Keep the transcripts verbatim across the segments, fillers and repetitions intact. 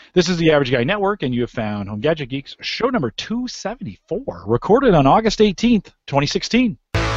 This is the Average Guy Network, and you have found Home Gadget Geeks, show number two seventy-four, recorded on August eighteenth, twenty sixteen.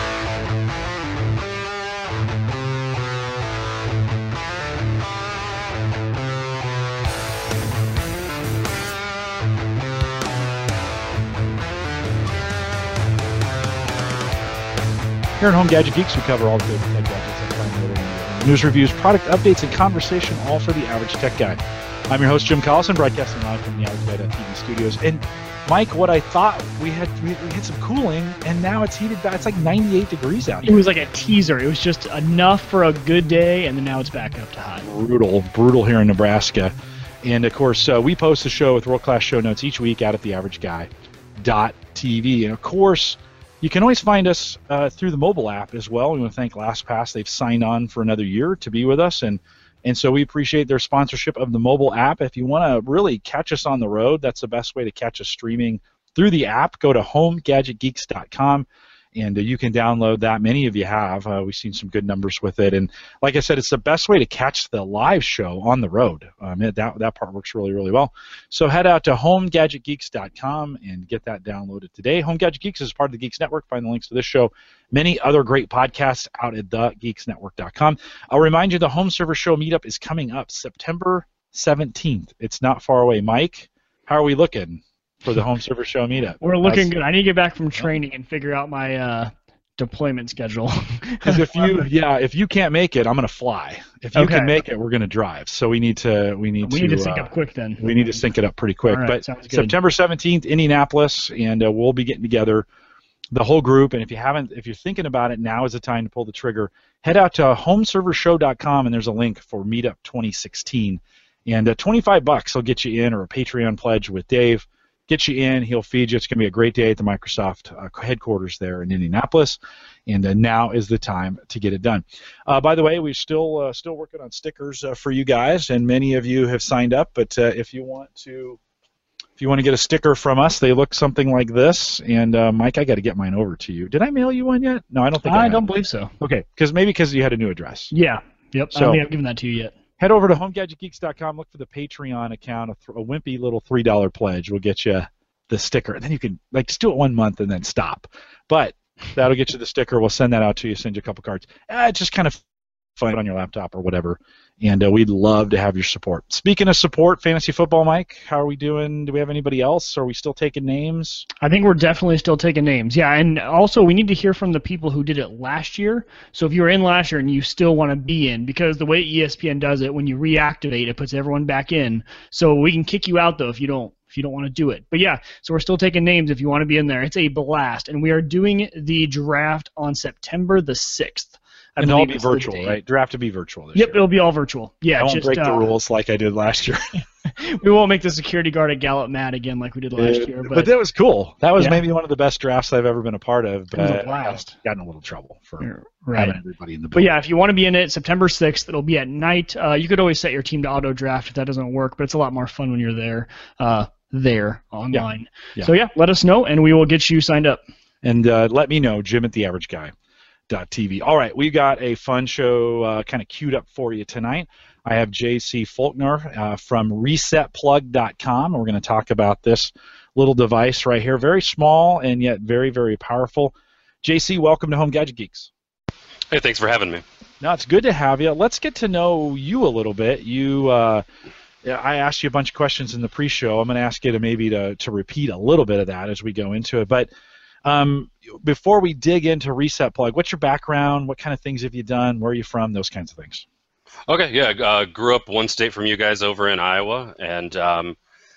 Here at Home Gadget Geeks, we cover all the favorite tech gadgets that find little news reviews, product updates, and conversation, all for the average tech guy. I'm your host, Jim Collison, broadcasting live from the Average Guy dot T V studios. And Mike, what I thought we had, we, we had some cooling, and now it's heated back. It's like ninety-eight degrees out here. It was like a teaser. It was just enough for a good day, and then now it's back up to hot. Brutal, brutal here in Nebraska. And of course, uh, we post the show with world-class show notes each week out at the Average Guy dot T V. And of course, you can always find us uh, through the mobile app as well. We want to thank LastPass. They've signed on for another year to be with us, and and so we appreciate their sponsorship of the mobile app. If you want to really catch us on the road, that's the best way to catch us streaming through the app. Go to home gadget geeks dot com, and uh, you can download that. Many of you have. Uh, we've seen some good numbers with it. And like I said, it's the best way to catch the live show on the road. Um, it, that, that part works really, really well. So head out to home gadget geeks dot com and get that downloaded today. Home Gadget Geeks is part of the Geeks Network. Find the links to this show, many other great podcasts out at the geeks network dot com. I'll remind you the Home Server Show meetup is coming up September seventeenth. It's not far away. Mike, how are we looking for the Home Server Show meetup? We're looking good. I need to get back from training and figure out my uh, deployment schedule. Because if you, yeah, if you can't make it, I'm gonna fly. If you Okay. can make it, we're gonna drive. So we need to, we need we to, need to sync uh, up quick then. we need to sync it up pretty quick. All right, But sounds good. September seventeenth, Indianapolis, and uh, we'll be getting together, the whole group. And if you haven't, if you're thinking about it, now is the time to pull the trigger. Head out to home server show dot com, and there's a link for Meetup twenty sixteen. And uh, twenty-five bucks will get you in, or a Patreon pledge with Dave. Get you in, he'll feed you. It's going to be a great day at the Microsoft uh, headquarters there in Indianapolis, and uh, now is the time to get it done. Uh, by the way, we're still uh, still working on stickers uh, for you guys, and many of you have signed up. But uh, if you want to, if you want to get a sticker from us, they look something like this. And uh, Mike, I got to get mine over to you. Did I mail you one yet? No, I don't think I, I have. don't believe so. Okay, because maybe because you had a new address. Yeah. Yep. I So- don't think I've given that to you yet. Head over to home gadget geeks dot com. Look for the Patreon account. A, th- a wimpy little three dollar pledge will get you the sticker. And then you can like just do it one month and then stop. But that'll get you the sticker. We'll send that out to you. Send you a couple cards. Uh, it's just kind of fun on your laptop or whatever. And uh, we'd love to have your support. Speaking of support, fantasy football, Mike, how are we doing? Do we have anybody else? Are we still taking names? I think we're definitely still taking names. Yeah, and also we need to hear from the people who did it last year. So if you were in last year and you still want to be in, because the way E S P N does it, when you reactivate, it puts everyone back in. So we can kick you out though if you don't if you don't want to do it. But yeah, so we're still taking names if you want to be in there. It's a blast, and we are doing the draft on September the sixth. I And it'll believe be it's the virtual, date. right? Draft to be virtual this Yep, year. it'll be all virtual. Yeah, I won't just break the uh, rules like I did last year. we won't make the security guard at Gallup mad again like we did last Uh, year. but, But, that was cool. That was Yeah. maybe one of the best drafts I've ever been a part of. But was a blast. Got in a little trouble for right. having everybody in the But building. yeah, if you want to be in it, September sixth, it'll be at night. Uh, you could always set your team to auto draft if that doesn't work, but it's a lot more fun when you're there, uh, there online. Yeah. So yeah, let us know and we will get you signed up. And uh, let me know, Jim at the average guy dot T V. All right, we've got a fun show uh, kind of queued up for you tonight. I have J C Faulkner uh, from reset plug dot com, and we're going to talk about this little device right here. Very small and yet very, very powerful. J C, welcome to Home Gadget Geeks. Hey, thanks for having me. No, it's good to have you. Let's get to know you a little bit. You, uh, yeah, I asked you a bunch of questions in the pre-show. I'm going to ask you to maybe to, to repeat a little bit of that as we go into it. But um, before we dig into Reset Plug, what's your background? What kind of things have you done? Where are you from? Those kinds of things. Okay, yeah, uh, grew up one state from you guys over in Iowa, and um,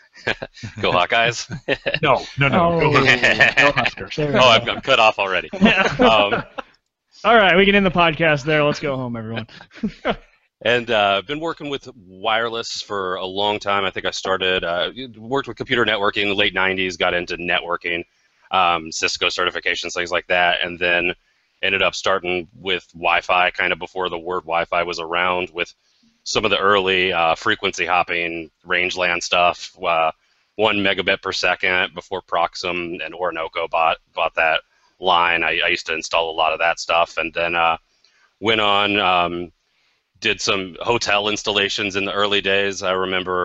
go Hawkeyes. No, no, no. Oh. Go Huskers. Go Huskers. There we Oh, go. I'm, I'm cut off already. Um, All right, we can end the podcast there. Let's go home, everyone. and uh, been working with wireless for a long time. I think I started, uh, worked with computer networking in the late nineties, got into networking, um, Cisco certifications, things like that, and then ended up starting with Wi-Fi kind of before the word Wi-Fi was around, with some of the early uh, frequency hopping, range LAN stuff, uh, one megabit per second before Proxim and Orinoco bought bought that line. I, I used to install a lot of that stuff, and then uh, went on, um, did some hotel installations in the early days. I remember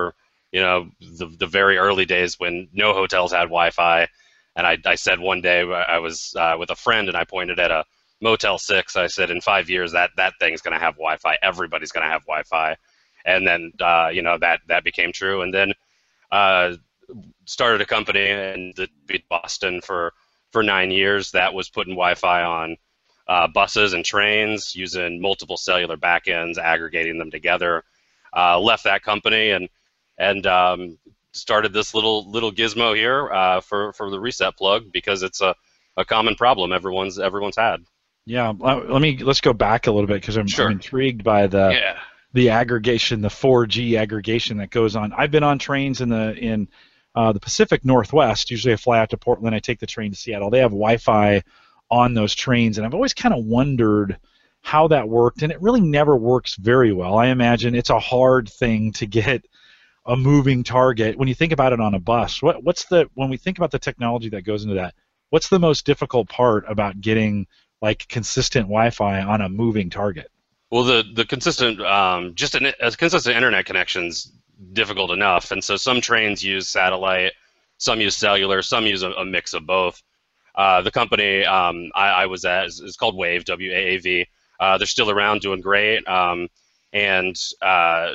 you know, the the very early days when no hotels had Wi-Fi, and I I said one day I was uh, with a friend and I pointed at a Motel six. I said in five years that that thing's going to have Wi-Fi. Everybody's going to have Wi-Fi, and then uh, you know that that became true, and then uh, started a company in the Boston for for nine years that was putting Wi-Fi on uh, buses and trains using multiple cellular backends, aggregating them together. Uh, left that company and and um, started this little little gizmo here uh, for for the reset plug because it's a, a common problem everyone's everyone's had. Yeah, uh, let me let's go back a little bit because I'm, Sure. I'm intrigued by the Yeah. the aggregation, the four G aggregation that goes on. I've been on trains in the in uh, the Pacific Northwest. Usually I fly out to Portland, I take the train to Seattle. They have Wi-Fi on those trains, and I've always kind of wondered how that worked, and it really never works very well. I imagine it's a hard thing to get a moving target. When you think about it on a bus, what what's the when we think about the technology that goes into that, what's the most difficult part about getting like consistent Wi-Fi on a moving target? Well, the the consistent um, just an, a consistent internet connection's difficult enough, and so some trains use satellite, some use cellular, some use a, a mix of both. Uh, the company um, I, I was at is, is called Wave, W A A V. Uh, they're still around, doing great, um, and uh,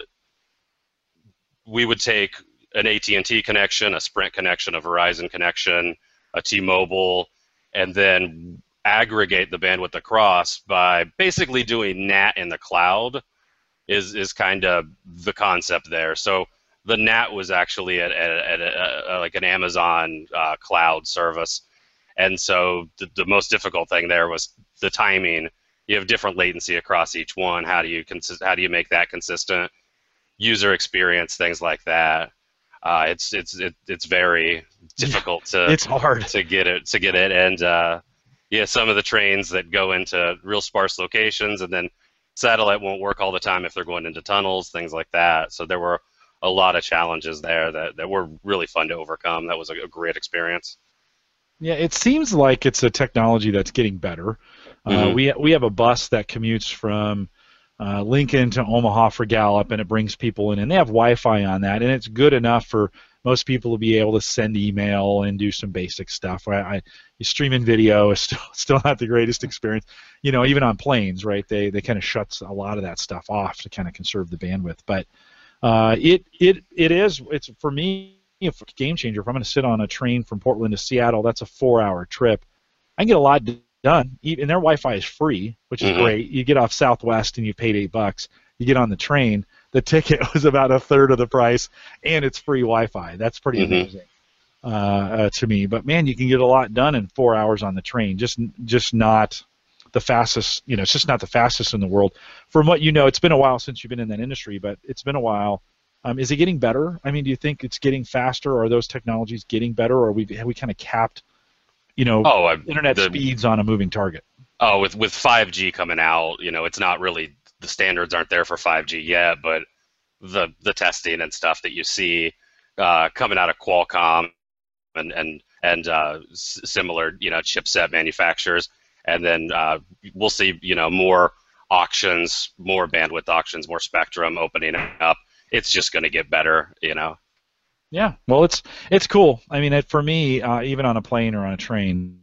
we would take an A T and T connection, a Sprint connection, a Verizon connection, a T-Mobile, and then aggregate the bandwidth across by basically doing N A T in the cloud is is kind of the concept there. So the N A T was actually at, at, at a, a, like an Amazon uh, cloud service, and so the, the most difficult thing there was the timing. You have different latency across each one. How do you consist, how do you make that consistent? User experience, things like that. Uh, it's it's it, it's very difficult to It's hard to get it to get it and uh, yeah, some of the trains that go into real sparse locations, and then satellite won't work all the time if they're going into tunnels, things like that. So there were a lot of challenges there that, that were really fun to overcome. That was a, a great experience. Yeah, it seems like it's a technology that's getting better. Uh, Mhm. we we have a bus that commutes from uh, Lincoln to Omaha for Gallup, and it brings people in, and they have Wi-Fi on that, and it's good enough for most people to be able to send email and do some basic stuff. I, I streaming video is still still not the greatest experience. You know, even on planes, right? They they kind of shuts a lot of that stuff off to kind of conserve the bandwidth. But uh, it it it is it's for me a game changer. If I'm going to sit on a train from Portland to Seattle, that's a four-hour trip. I can get a lot done. And their Wi-Fi is free, which is Mhm. great. You get off Southwest and you paid eight bucks. You get on the train, the ticket was about a third of the price, and it's free Wi-Fi. That's pretty Mhm. amazing uh, uh, to me. But man, you can get a lot done in four hours on the train. Just just not the fastest. You know, it's just not the fastest in the world. From what you know, it's been a while since you've been in that industry, but it's been a while. Um, is it getting better? I mean, do you think it's getting faster? Are those technologies getting better, or are we have we kind of capped, you know, Oh, I, internet the, speeds on a moving target? oh, with with five G coming out, you know, it's not really, the standards aren't there for five G yet, but the the testing and stuff that you see uh, coming out of Qualcomm and and and uh, s- similar, you know, chipset manufacturers, and then uh, we'll see, you know, more auctions, more bandwidth auctions, more spectrum opening up. It's just going to get better, you know. Yeah, well, it's it's cool. I mean, it, for me, uh, even on a plane or on a train,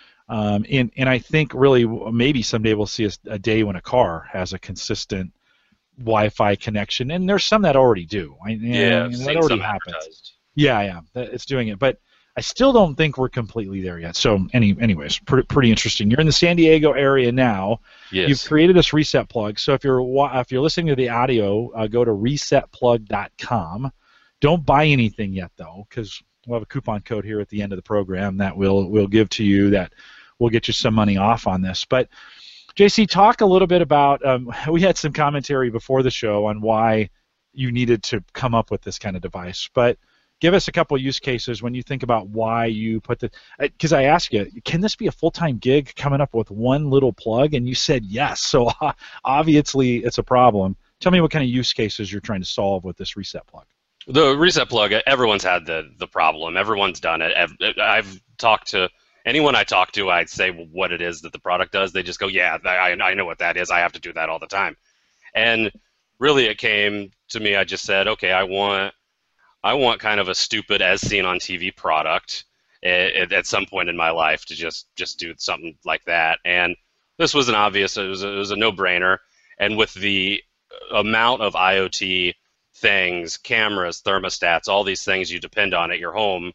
um, and and I think really maybe someday we'll see a, a day when a car has a consistent Wi-Fi connection, and there's some that already do. I, you Yeah, know, I've that seen already some happens. advertised. Yeah, yeah, that- it's doing it, but I still don't think we're completely there yet. So, any, anyways, pretty, pretty interesting. You're in the San Diego area now. Yes. You've created this reset plug. So if you're wa- if you're listening to the audio, uh, go to reset plug dot com. Don't buy anything yet though, because we'll have a coupon code here at the end of the program that we'll we'll give to you that will get you some money off on this. But J C, talk a little bit about. Um, we had some commentary before the show on why you needed to come up with this kind of device, but give us a couple use cases when you think about why you put the. Because I asked you, can this be a full-time gig coming up with one little plug? And you said yes. So uh, obviously it's a problem. Tell me what kind of use cases you're trying to solve with this reset plug. The reset plug, everyone's had the the problem. Everyone's done it. I've, I've talked to anyone I talk to, I'd say what it is that the product does. They just go, yeah, I, I know what that is. I have to do that all the time. And really it came to me, I just said, okay, I want I want kind of a stupid as seen on T V product at, at some point in my life to just just do something like that. And this was an obvious, it was a, it was a no-brainer. And with the amount of IoT things, cameras, thermostats, all these things you depend on at your home,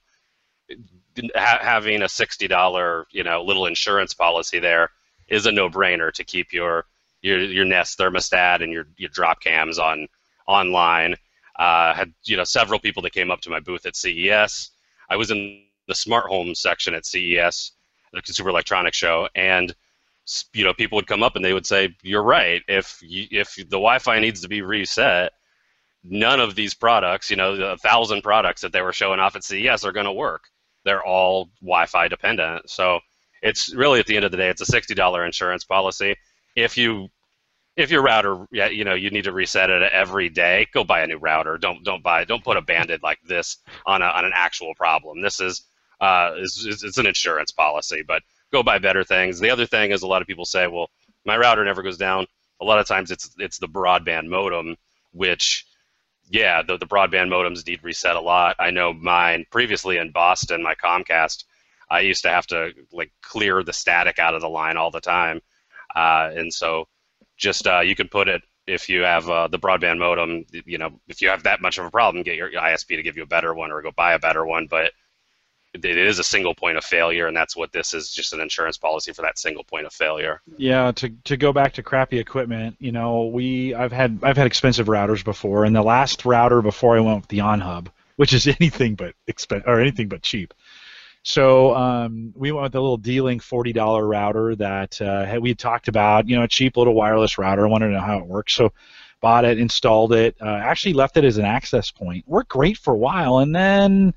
ha having a sixty dollar, you know, little insurance policy there is a no-brainer to keep your your your Nest thermostat and your your drop cams on online. Uh, had you know several people that came up to my booth at C E S. I was in the smart home section at C E S, the Consumer Electronics Show, and you know people would come up and they would say, "You're right. If you, if the Wi-Fi needs to be reset, none of these products, you know, the thousand products that they were showing off at C E S are going to work. They're all Wi-Fi dependent." So it's really, at the end of the day, it's a sixty dollar insurance policy. If you If your router, yeah, you know, you need to reset it every day, go buy a new router. Don't don't buy don't put a Band-Aid like this on a, on an actual problem. This is uh is, is it's an insurance policy, but go buy better things. The other thing is, a lot of people say, well, my router never goes down. A lot of times it's it's the broadband modem, which yeah, the the broadband modems need reset a lot. I know mine previously in Boston, my Comcast, I used to have to like clear the static out of the line all the time, uh, and so. Just uh, you can put it, if you have uh, the broadband modem, you know, if you have that much of a problem, get your I S P to give you a better one or go buy a better one. But it, it is a single point of failure, and that's what this is, just an insurance policy for that single point of failure. Yeah, to to go back to crappy equipment, you know, we I've had I've had expensive routers before, and the last router before I went with the OnHub, which is anything but expen or anything but cheap. So um, we went with a little D-Link forty dollar router that uh, we had talked about, you know, a cheap little wireless router. I wanted to know how it works, so bought it, installed it, uh, actually left it as an access point. Worked great for a while, and then,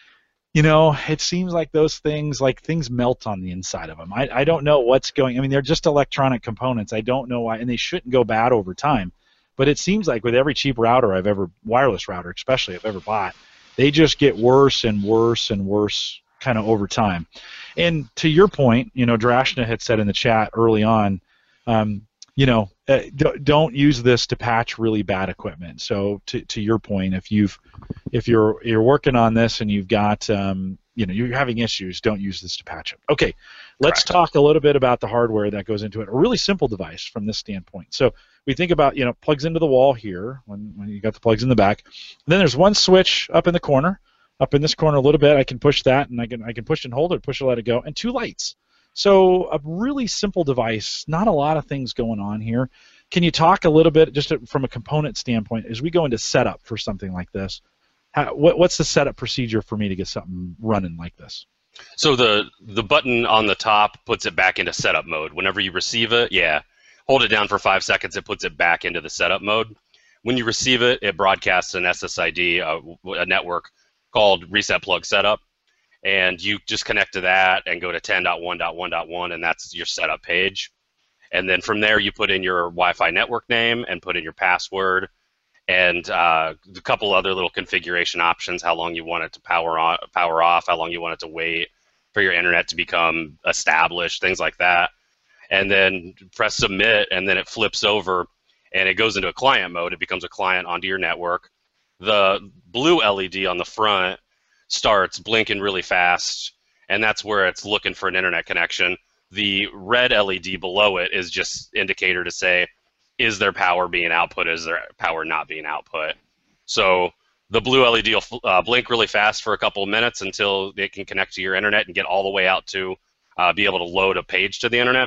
you know, it seems like those things, like things melt on the inside of them. I, I don't know what's going. I mean, they're just electronic components. I don't know why, and they shouldn't go bad over time. But it seems like with every cheap router I've ever, wireless router especially, I've ever bought, they just get worse and worse and worse kind of over time. And to your point, you know, Drashna had said in the chat early on, um, you know, uh, don't use this to patch really bad equipment. So to, to your point, if you've if you're you're working on this and you've got um, you know, you're having issues, don't use this to patch it. Okay, let's Correct. talk a little bit about the hardware that goes into it. A really simple device from this standpoint. So we think about, you know, plugs into the wall here when when you got the plugs in the back. And then there's one switch up in the corner. Up in this corner a little bit, I can push that, and I can I can push and hold it, push and let it go, and two lights. So a really simple device, not a lot of things going on here. Can you talk a little bit, just from a component standpoint, as we go into setup for something like this? How, what, what's the setup procedure for me to get something running like this? So the the button on the top puts it back into setup mode. Whenever you receive it, yeah, hold it down for five seconds, it puts it back into the setup mode. When you receive it, it broadcasts an S S I D, a, a network called Reset Plug Setup, and you just connect to that and go to ten dot one dot one dot one, and that's your setup page. And then from there, you put in your Wi-Fi network name and put in your password, and uh, a couple other little configuration options: how long you want it to power on, power off, how long you want it to wait for your internet to become established, things like that. And then press submit, and then it flips over, and it goes into a client mode. It becomes a client onto your network. The blue L E D on the front starts blinking really fast, and that's where it's looking for an internet connection. The red L E D below it is just indicator to say, is there power being output, is there power not being output? So the blue L E D will uh, blink really fast for a couple of minutes until it can connect to your internet and get all the way out to uh, be able to load a page to the internet.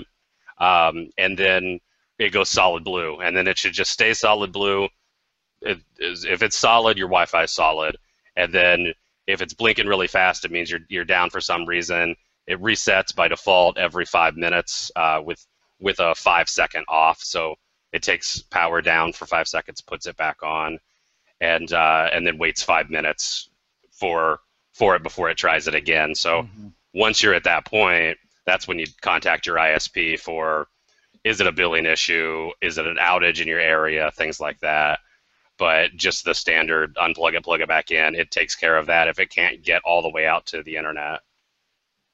Um, and then it goes solid blue, and then it should just stay solid blue. It is, if it's solid, your Wi-Fi is solid, and then if it's blinking really fast, it means you're you're down for some reason. It resets by default every five minutes uh, with with a five second off, so it takes power down for five seconds, puts it back on, and uh, and then waits five minutes for for it before it tries it again. So mm-hmm. once you're at that point, that's when you contact your I S P for, is it a billing issue, is it an outage in your area, things like that. But just the standard unplug it, plug it back in, it takes care of that if it can't get all the way out to the internet.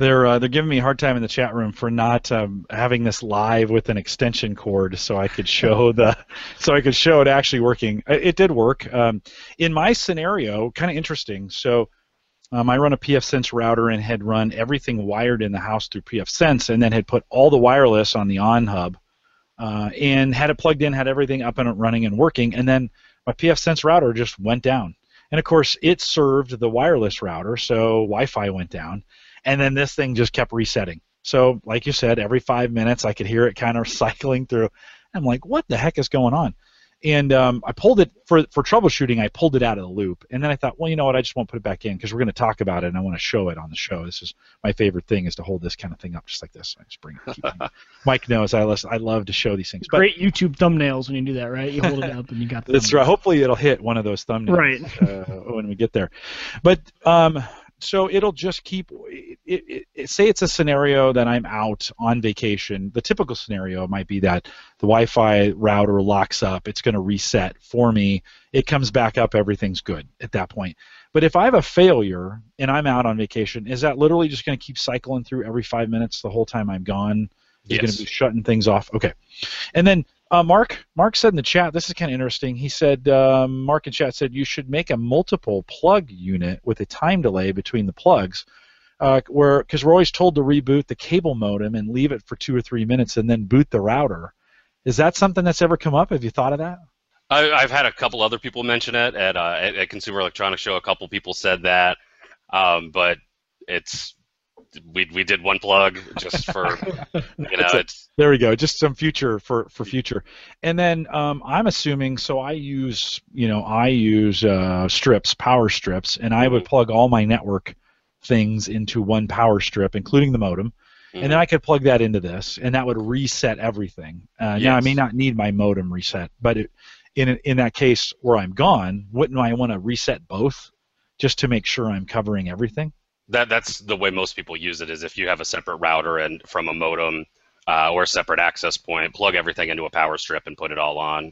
They're uh, they're giving me a hard time in the chat room for not um, having this live with an extension cord, so I could show the so I could show it actually working. It, it did work. Um, in my scenario, kind of interesting. So um, I run a pfSense router and had run everything wired in the house through pfSense, and then had put all the wireless on the on hub, uh, and had it plugged in, had everything up and running and working, and then my pfSense router just went down. And of course, it served the wireless router, so Wi-Fi went down. And then this thing just kept resetting. So, like you said, every five minutes I could hear it kind of cycling through. I'm like, what the heck is going on? And um, I pulled it, for, for troubleshooting, I pulled it out of the loop. And then I thought, well, you know what, I just won't put it back in because we're going to talk about it and I want to show it on the show. This is my favorite thing, is to hold this kind of thing up just like this. I just bring it. Keep it. Mike knows I, listen, I love to show these things. But great YouTube thumbnails when you do that, right? You hold it up and you got the That's thumbnail. right. Hopefully it'll hit one of those thumbnails right. uh, when we get there. But um, so it'll just keep, it, it, it, say it's a scenario that I'm out on vacation. The typical scenario might be that the Wi-Fi router locks up, it's going to reset for me, it comes back up, everything's good at that point. But if I have a failure and I'm out on vacation, is that literally just going to keep cycling through every five minutes the whole time I'm gone? Is Yes. it going to be shutting things off? Okay. And then Uh, Mark, Mark said in the chat, this is kind of interesting. He said, um, Mark in chat said, you should make a multiple plug unit with a time delay between the plugs, uh, where because we're always told to reboot the cable modem and leave it for two or three minutes and then boot the router. Is that something that's ever come up? Have you thought of that? I, I've had a couple other people mention it at uh, at, at Consumer Electronics Show. A couple people said that, um, but it's we we did one plug just for you know it's. There we go. Just some future for, for future. And then um, I'm assuming, so I use, you know, I use uh, strips, power strips, and I would plug all my network things into one power strip, including the modem, mm-hmm. and then I could plug that into this, and that would reset everything. Uh, yes. Now, I may not need my modem reset, but it, in in that case where I'm gone, wouldn't I want to reset both just to make sure I'm covering everything? That That's the way most people use it, is if you have a separate router and from a modem, Uh, or a separate access point, plug everything into a power strip and put it all on.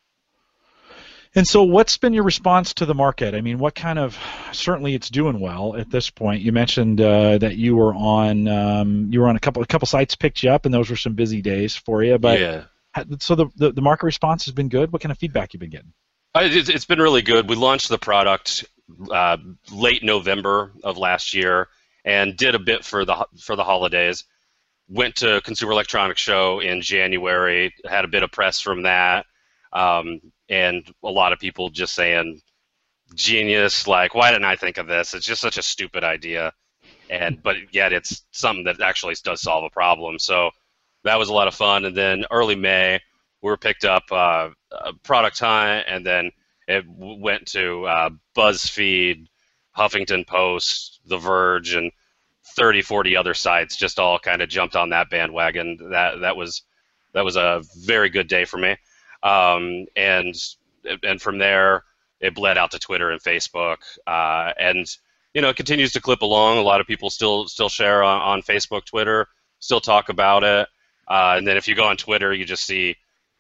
And so what's been your response to the market? I mean, what kind of, certainly it's doing well at this point. You mentioned uh, that you were on um, you were on a couple a couple sites picked you up, and those were some busy days for you. But yeah. So the, the, the market response has been good? What kind of feedback you've been getting? It's, it's been really good. We launched the product uh, late November of last year and did a bit for the for the holidays. Went to Consumer Electronics Show in January, had a bit of press from that, um, and a lot of people just saying, genius, like, why didn't I think of this? It's just such a stupid idea, and but yet it's something that actually does solve a problem. So that was a lot of fun. And then early May, we were picked up uh, Product Hunt, and then it went to uh, BuzzFeed, Huffington Post, The Verge, and thirty, forty other sites just all kind of jumped on that bandwagon. That that was that was a very good day for me. Um, and and from there, it bled out to Twitter and Facebook, uh, and you know, it continues to clip along. A lot of people still still share on, on Facebook, Twitter, still talk about it. Uh, and then if you go on Twitter, you just see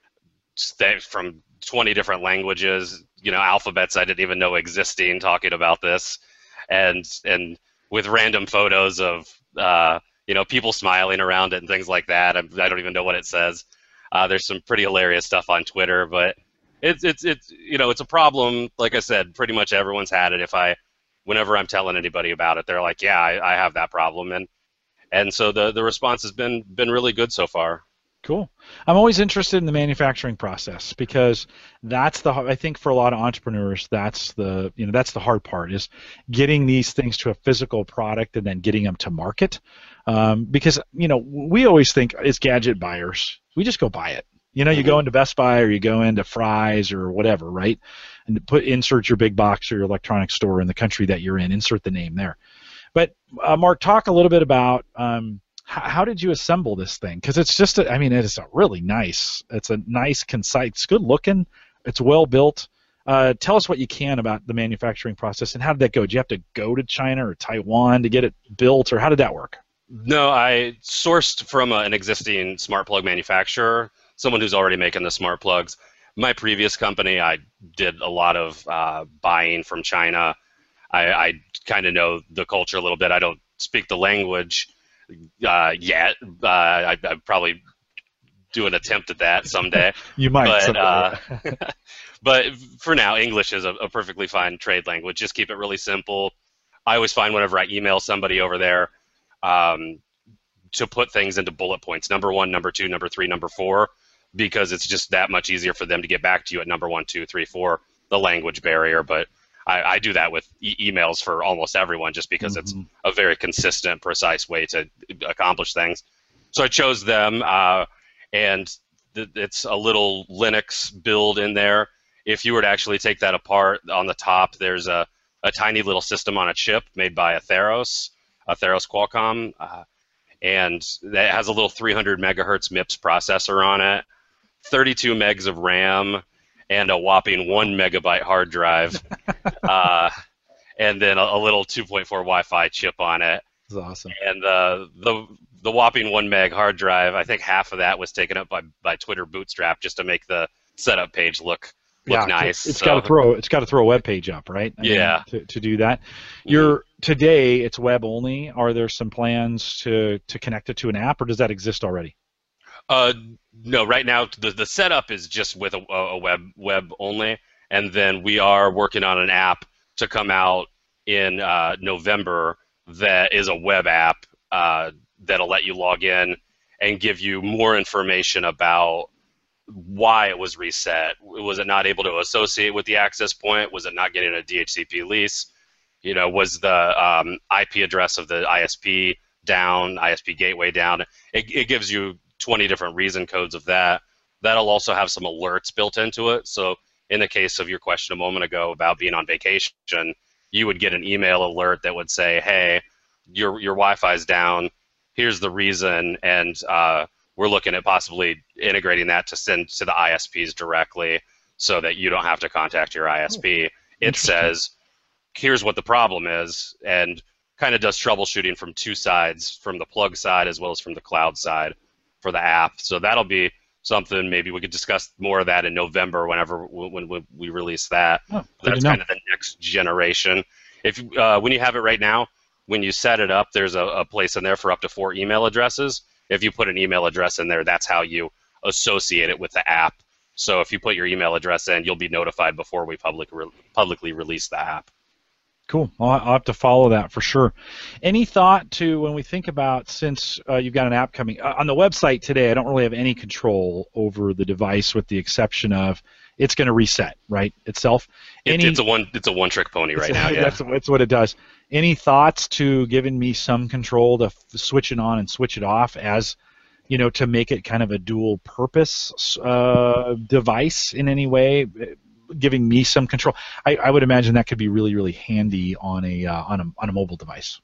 from twenty different languages, you know, alphabets I didn't even know existing, talking about this, and and with random photos of uh, you know, people smiling around it and things like that. I, I don't even know what it says. Uh, there's some pretty hilarious stuff on Twitter, but it's it's it's you know, it's a problem. Like I said, pretty much everyone's had it. If I, whenever I'm telling anybody about it, they're like, yeah, I, I have that problem, and and so the the response has been been really good so far. Cool. I'm always interested in the manufacturing process because that's the, I think for a lot of entrepreneurs, that's the, you know, that's the hard part, is getting these things to a physical product and then getting them to market. Um, because, you know, we always think as gadget buyers, we just go buy it. You know, you go into Best Buy or you go into Fry's or whatever, right? And put insert your big box or your electronics store in the country that you're in, insert the name there. But uh, Mark, talk a little bit about um, how did you assemble this thing? Because it's just, a, I mean, it's a really nice, it's a nice, concise, it's good looking, it's well built. Uh, tell us what you can about the manufacturing process, and how did that go? Did you have to go to China or Taiwan to get it built, or how did that work? No, I sourced from a, an existing smart plug manufacturer, someone who's already making the smart plugs. My previous company, I did a lot of uh, buying from China. I, I kind of know the culture a little bit. I don't speak the language, uh, yet. Uh, I, I'd probably do an attempt at that someday. You might. But, someday. uh, but for now, English is a, a perfectly fine trade language. Just keep it really simple. I always find whenever I email somebody over there um, to put things into bullet points, number one, number two, number three, number four, because it's just that much easier for them to get back to you at number one, two, three, four, the language barrier. But I, I do that with e emails for almost everyone just because mm-hmm. it's a very consistent, precise way to accomplish things. So I chose them, uh, and th it's a little Linux build in there. If you were to actually take that apart, on the top there's a, a tiny little system on a chip made by Atheros, Atheros Qualcomm, uh, and that has a little three hundred megahertz MIPS processor on it, thirty-two megs of RAM, and a whopping one megabyte hard drive, uh, and then a, a little two point four Wi-Fi chip on it. That's awesome. And uh, the the whopping one meg hard drive, I think half of that was taken up by by Twitter Bootstrap just to make the setup page look look yeah, nice. It's so. got to throw it's got to throw a web page up, right? I yeah. mean, to to do that, you're today it's web only. Are there some plans to to connect it to an app, or does that exist already? Uh, no, right now the the setup is just with a, a web web only, and then we are working on an app to come out in uh, November that is a web app uh, that'll let you log in and give you more information about why it was reset. Was it not able to associate with the access point? Was it not getting a D H C P lease? You know, was the um, I P address of the I S P down, I S P gateway down? It, it gives you twenty different reason codes of that. That'll also have some alerts built into it. So in the case of your question a moment ago about being on vacation, you would get an email alert that would say, hey, your, your Wi-Fi's down, here's the reason, and uh, we're looking at possibly integrating that to send to the I S Ps directly so that you don't have to contact your I S P. Oh, it says, here's what the problem is, and kind of does troubleshooting from two sides, from the plug side as well as from the cloud side for the app. So that'll be something, maybe we could discuss more of that in November whenever when, when we release that. Oh, That's kind of the next generation. If uh, when you have it right now, when you set it up, there's a, a place in there for up to four email addresses. If you put an email address in there, that's how you associate it with the app. So if you put your email address in, you'll be notified before we public re publicly release the app. Cool. I'll, I'll have to follow that for sure. Any thought to, when we think about, since uh, you've got an app coming, uh, on the website today, I don't really have any control over the device with the exception of it's going to reset, right, itself. Any, it, it's a one it's a one-trick pony right now, yeah. That's, that's what it does. Any thoughts to giving me some control to f switch it on and switch it off as, you know, to make it kind of a dual purpose uh, device in any way? Giving me some control. I, I would imagine that could be really, really handy on a uh, on a on a mobile device.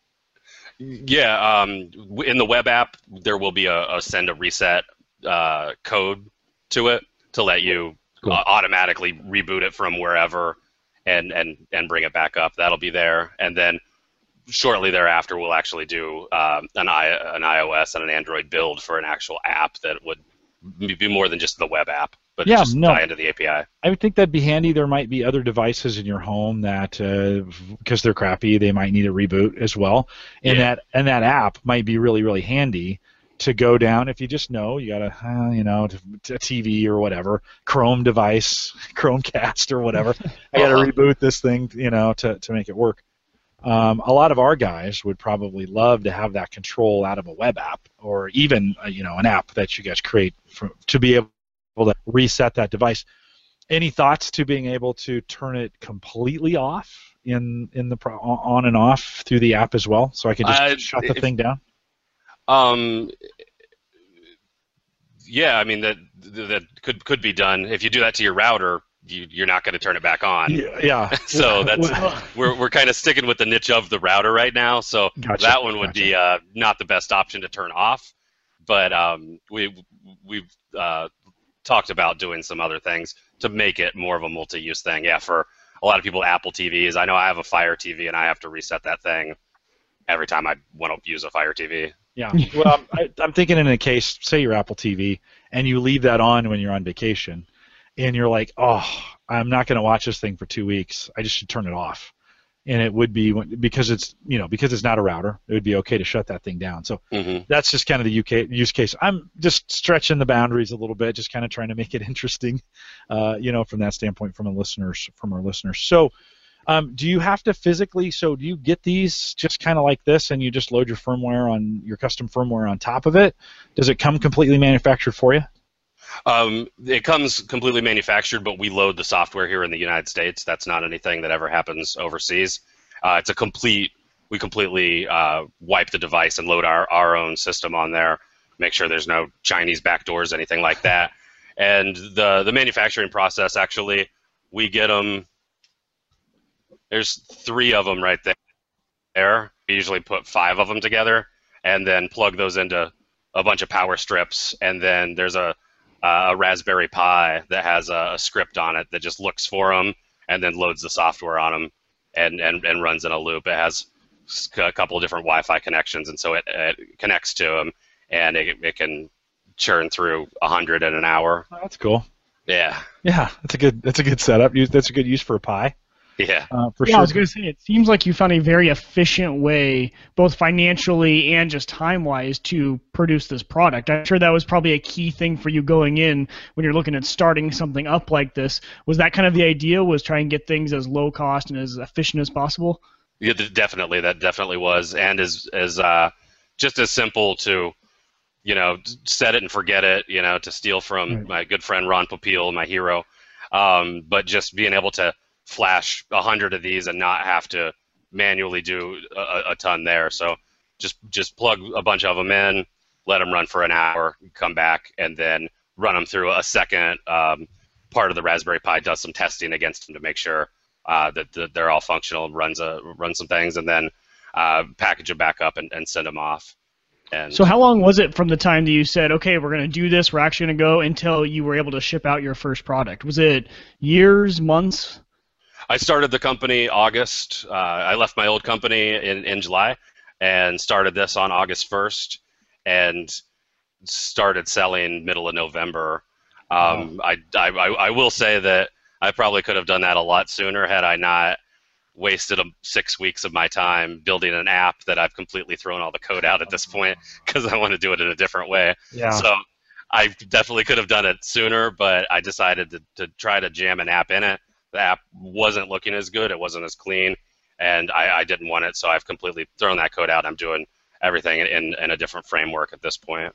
Yeah, um, in the web app, there will be a, a send a reset uh, code to it to let you cool. uh, automatically reboot it from wherever and and and bring it back up. That'll be there, and then shortly thereafter, we'll actually do um, an i an iOS and an Android build for an actual app that would be more than just the web app. But yeah, just no. tie into the A P I. I would think that'd be handy. There might be other devices in your home that, uh, because they're crappy, they might need a reboot as well. And yeah. that and that app might be really, really handy to go down if you just know you got a, uh, you know, a T V or whatever, Chrome device, Chromecast or whatever. I got to uh-huh. reboot this thing, you know, to to make it work. Um, a lot of our guys would probably love to have that control out of a web app or even, uh, you know, an app that you guys create for, to be able to reset that device. Any thoughts to being able to turn it completely off in in the pro on and off through the app as well, so I can just uh, shut the if, thing down? Um, yeah, I mean that that could could be done. If you do that to your router, you, you're not going to turn it back on. Yeah. yeah. so that's we're we're kind of sticking with the niche of the router right now. So gotcha, that one would gotcha. be uh, not the best option to turn off, but um, we we've uh, talked about doing some other things to make it more of a multi-use thing. Yeah, for a lot of people, Apple T Vs. I know I have a Fire T V, and I have to reset that thing every time I want to use a Fire T V. Yeah. Well, I, I'm thinking in a case, say your Apple T V, and you leave that on when you're on vacation, and you're like, oh, I'm not going to watch this thing for two weeks. I just should turn it off. and it would be because it's you know because it's not a router, it would be okay to shut that thing down. So Mm-hmm. that's just kind of the U K use case. I'm just stretching the boundaries a little bit, just kind of trying to make it interesting, uh, you know, from that standpoint, from a listeners, from our listeners. So, um, do you have to physically? So, do you get these just kind of like this, and you just load your firmware on your custom firmware on top of it? Does it come completely manufactured for you? Um, it comes completely manufactured, but we load the software here in the United States. That's not anything that ever happens overseas. Uh, it's a complete, we completely uh, wipe the device and load our, our own system on there, make sure there's no Chinese backdoors, anything like that. And the, the manufacturing process, actually, we get them, there's three of them right there. We usually put five of them together and then plug those into a bunch of power strips, and then there's a Uh, a Raspberry Pi that has a, a script on it that just looks for them and then loads the software on them and, and, and runs in a loop. It has a couple of different Wi-Fi connections, and so it, it connects to them, and it, it can churn through a hundred in an hour. Oh, that's cool. Yeah. Yeah, that's a good that's a good setup. Use That's a good use for a Pi. Yeah. Uh, for yeah, sure. I was going to say, it seems like you found a very efficient way, both financially and just time-wise, to produce this product. I'm sure that was probably a key thing for you going in when you're looking at starting something up like this. Was that kind of the idea, was try and get things as low cost and as efficient as possible? Yeah, definitely. That definitely was, and as as uh, just as simple to, you know, set it and forget it. You know, to steal from Right. my good friend Ron Popeil, my hero. Um, but just being able to flash a hundred of these and not have to manually do a, a ton there. So just just plug a bunch of them in, let them run for an hour, come back, and then run them through a second um, part of the Raspberry Pi, does some testing against them to make sure uh, that, that they're all functional, runs a, runs some things, and then uh, package them back up and, and send them off. And So how long was it from the time that you said, okay, we're going to do this, we're actually going to go, until you were able to ship out your first product? Was it years, months? I started the company August. Uh, I left my old company in, in July and started this on August first and started selling middle of November. Um, I, I, I will say that I probably could have done that a lot sooner had I not wasted a, six weeks of my time building an app that I've completely thrown all the code out at this point because I want to do it in a different way. Yeah. So I definitely could have done it sooner, but I decided to, to try to jam an app in it. The app wasn't looking as good, it wasn't as clean, and I, I didn't want it, so I've completely thrown that code out. I'm doing everything in, in a different framework at this point.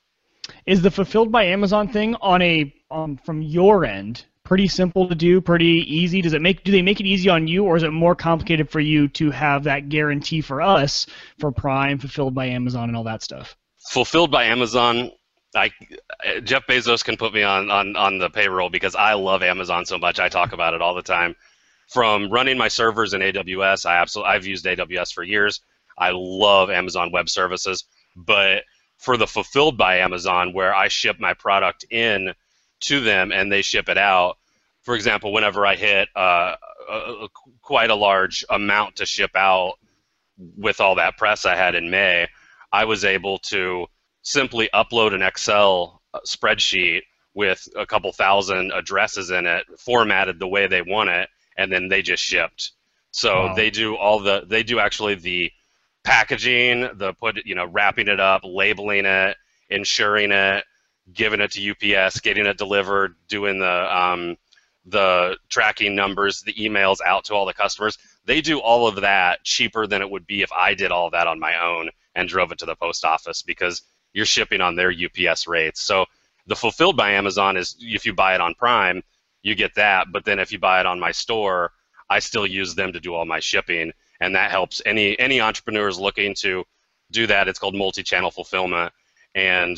Is the Fulfilled by Amazon thing on a um, from your end pretty simple to do, pretty easy? Does it make do they make it easy on you, or is it more complicated for you to have that guarantee for us for Prime, Fulfilled by Amazon, and all that stuff? Fulfilled by Amazon, I, Jeff Bezos can put me on, on, on the payroll because I love Amazon so much. I talk about it all the time. From running my servers in A W S, I absolutely I've used A W S for years. I love Amazon Web Services, but for the Fulfilled by Amazon, where I ship my product in to them and they ship it out, for example, whenever I hit uh, a, a, quite a large amount to ship out with all that press I had in May, I was able to simply upload an Excel spreadsheet with a couple thousand addresses in it, formatted the way they want it, and then they just shipped. So Wow. they do all the, they do actually the packaging, the put, you know, wrapping it up, labeling it, insuring it, giving it to U P S, getting it delivered, doing the, um, the tracking numbers, the emails out to all the customers. They do all of that cheaper than it would be if I did all of that on my own and drove it to the post office, because you're shipping on their U P S rates. So the Fulfilled by Amazon is, if you buy it on Prime, you get that. But then if you buy it on my store, I still use them to do all my shipping, and that helps any any entrepreneurs looking to do that. It's called multi-channel fulfillment, and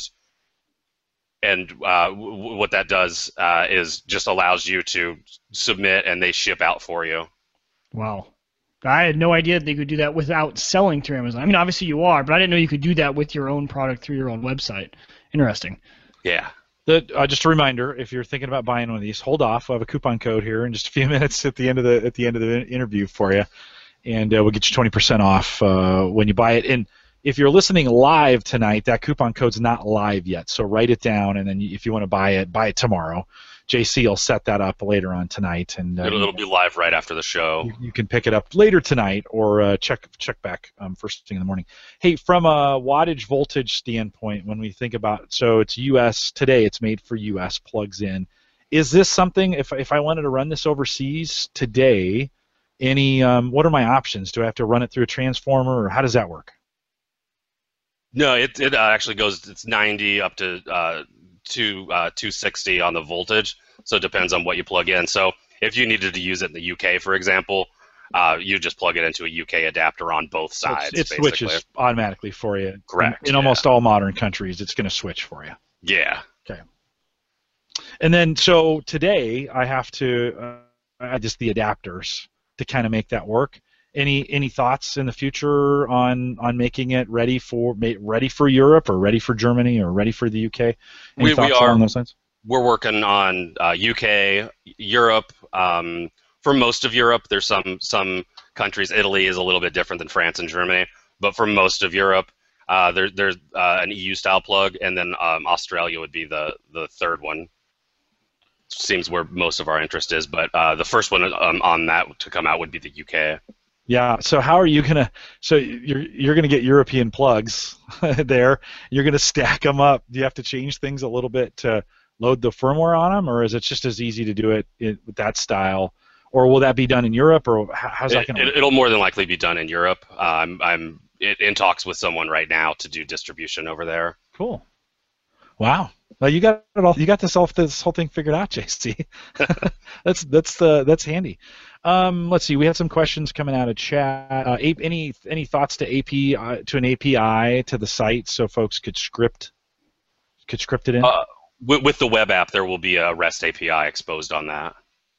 and uh, w what that does uh, is just allows you to submit and they ship out for you. Wow. I had no idea that they could do that without selling through Amazon. I mean, obviously you are, but I didn't know you could do that with your own product through your own website. Interesting. Yeah. The, uh, just a reminder, if you're thinking about buying one of these, hold off. We'll have a coupon code here in just a few minutes at the end of the at the end of the interview for you, and uh, we'll get you twenty percent off uh, when you buy it. And if you're listening live tonight, that coupon code's not live yet, so write it down, and then if you want to buy it, buy it tomorrow. J C will set that up later on tonight, and uh, It'll, it'll be live right after the show. You, you can pick it up later tonight, or uh, check check back um, first thing in the morning. Hey, from a wattage voltage standpoint, when we think about, so it's U S today, it's made for U S, plugs in. Is this something, if if I wanted to run this overseas today, any um, what are my options? Do I have to run it through a transformer, or how does that work? No, it it uh, actually goes. It's ninety up to uh, two uh, two sixty on the voltage. So it depends on what you plug in. So if you needed to use it in the U K, for example, uh, you just plug it into a U K adapter on both sides. It switches automatically for you. Correct. In, in yeah. almost all modern countries, it's going to switch for you. Yeah. Okay. And then, so today I have to uh, add just the adapters to kind of make that work. Any any thoughts in the future on on making it ready for ready for Europe, or ready for Germany, or ready for the U K? Any we, thoughts we are, along those lines? We're working on uh, U K, Europe. Um, for most of Europe, there's some some countries. Italy is a little bit different than France and Germany, but for most of Europe, uh, there, there's uh, an E U style plug, and then um, Australia would be the the third one. Seems where most of our interest is, but uh, the first one um, on that to come out would be the U K. Yeah. So how are you gonna? So you're you're gonna get European plugs there. You're gonna stack them up. Do you have to change things a little bit to load the firmware on them, or is it just as easy to do it in, with that style? Or will that be done in Europe, or how's that going to it, work? It'll more than likely be done in Europe. Uh, I'm I'm in talks with someone right now to do distribution over there. Cool. Wow. Well, you got it all. You got this all this whole thing figured out, J C. that's that's uh, that's handy. Um, let's see. We had some questions coming out of chat. Uh, any any thoughts to A P I to an A P I to the site so folks could script could script it in? Uh, with, with the web app, there will be a REST A P I exposed on that.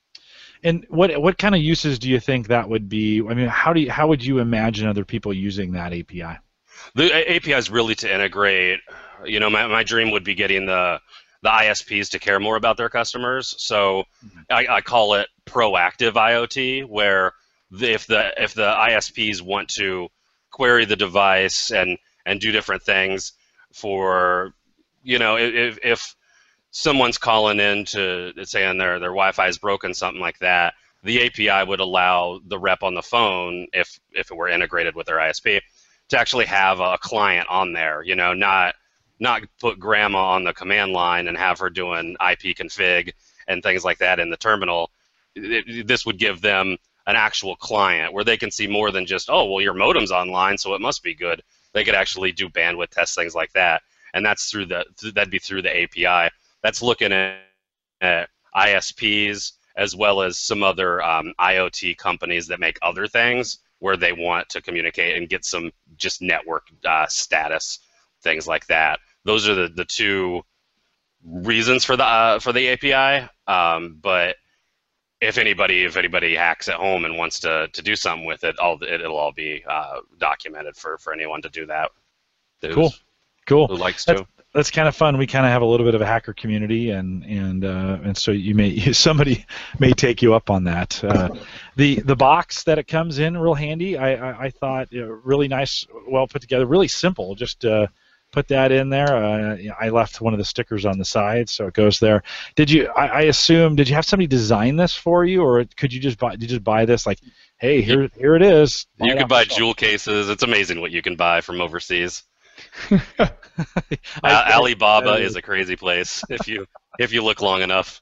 And what what kind of uses do you think that would be? I mean, how do you, how would you imagine other people using that A P I? The A P I is really to integrate. You know, my, my dream would be getting the the I S Ps to care more about their customers. So mm-hmm. I, I call it proactive IoT, where the, if the if the I S Ps want to query the device and and do different things for, you know, if if someone's calling in to saying their their Wi-Fi is broken, something like that, the A P I would allow the rep on the phone, if if it were integrated with their I S P, to actually have a client on there. You know, not not put grandma on the command line and have her doing I P config and things like that in the terminal. It, this would give them an actual client where they can see more than just, oh, well, your modem's online, so it must be good. They could actually do bandwidth tests, things like that, and that's through the that'd be through the A P I. That's looking at, at I S Ps as well as some other um, IoT companies that make other things where they want to communicate and get some just network uh, status, things like that. Those are the, the two reasons for the uh, for the A P I. Um, but if anybody if anybody hacks at home and wants to, to do something with it, all it, it'll all be uh, documented for, for anyone to do that. Cool, cool. Who likes that's, to. That's kind of fun. We kind of have a little bit of a hacker community, and and uh, and so you may somebody may take you up on that. Uh, the the box that it comes in, real handy. I I, I thought you know, really nice, well put together, really simple. Just uh, put that in there. Uh, you know, I left one of the stickers on the side, so it goes there. Did you? I, I assume. Did you have somebody design this for you, or could you just buy? Did you just buy this? Like, hey, here here it is. Buy you it could buy yourself. jewel cases. It's amazing what you can buy from overseas. I, uh, Alibaba uh, is a crazy place if you if you look long enough.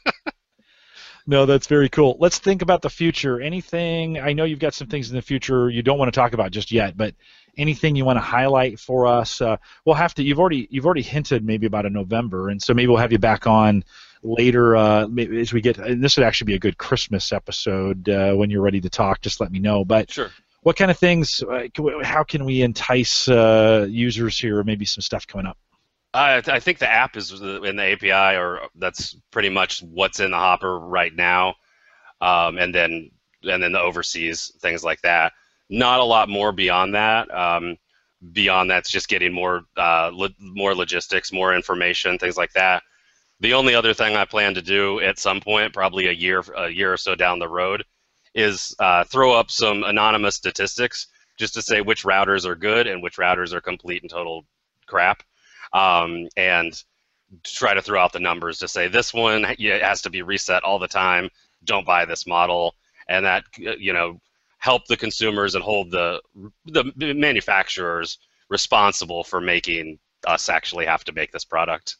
No, that's very cool. Let's think about the future. Anything? I know you've got some things in the future you don't want to talk about just yet, but anything you want to highlight for us? Uh, we'll have to. You've already you've already hinted maybe about a November, and so maybe we'll have you back on later uh, maybe as we get. And this would actually be a good Christmas episode uh, when you're ready to talk. Just let me know. But sure. What kind of things? Uh, how can we entice uh, users here? Maybe some stuff coming up. I, I think the app is in the A P I, or that's pretty much what's in the hopper right now, um, and then and then the overseas things like that. Not a lot more beyond that. Um, beyond that's just getting more uh, lo more logistics, more information, things like that. The only other thing I plan to do at some point, probably a year a year or so down the road, is uh, throw up some anonymous statistics just to say which routers are good and which routers are complete and total crap. Um, and try to throw out the numbers to say this one yeah, has to be reset all the time. Don't buy this model, and that you know help the consumers and hold the the manufacturers responsible for making us actually have to make this product.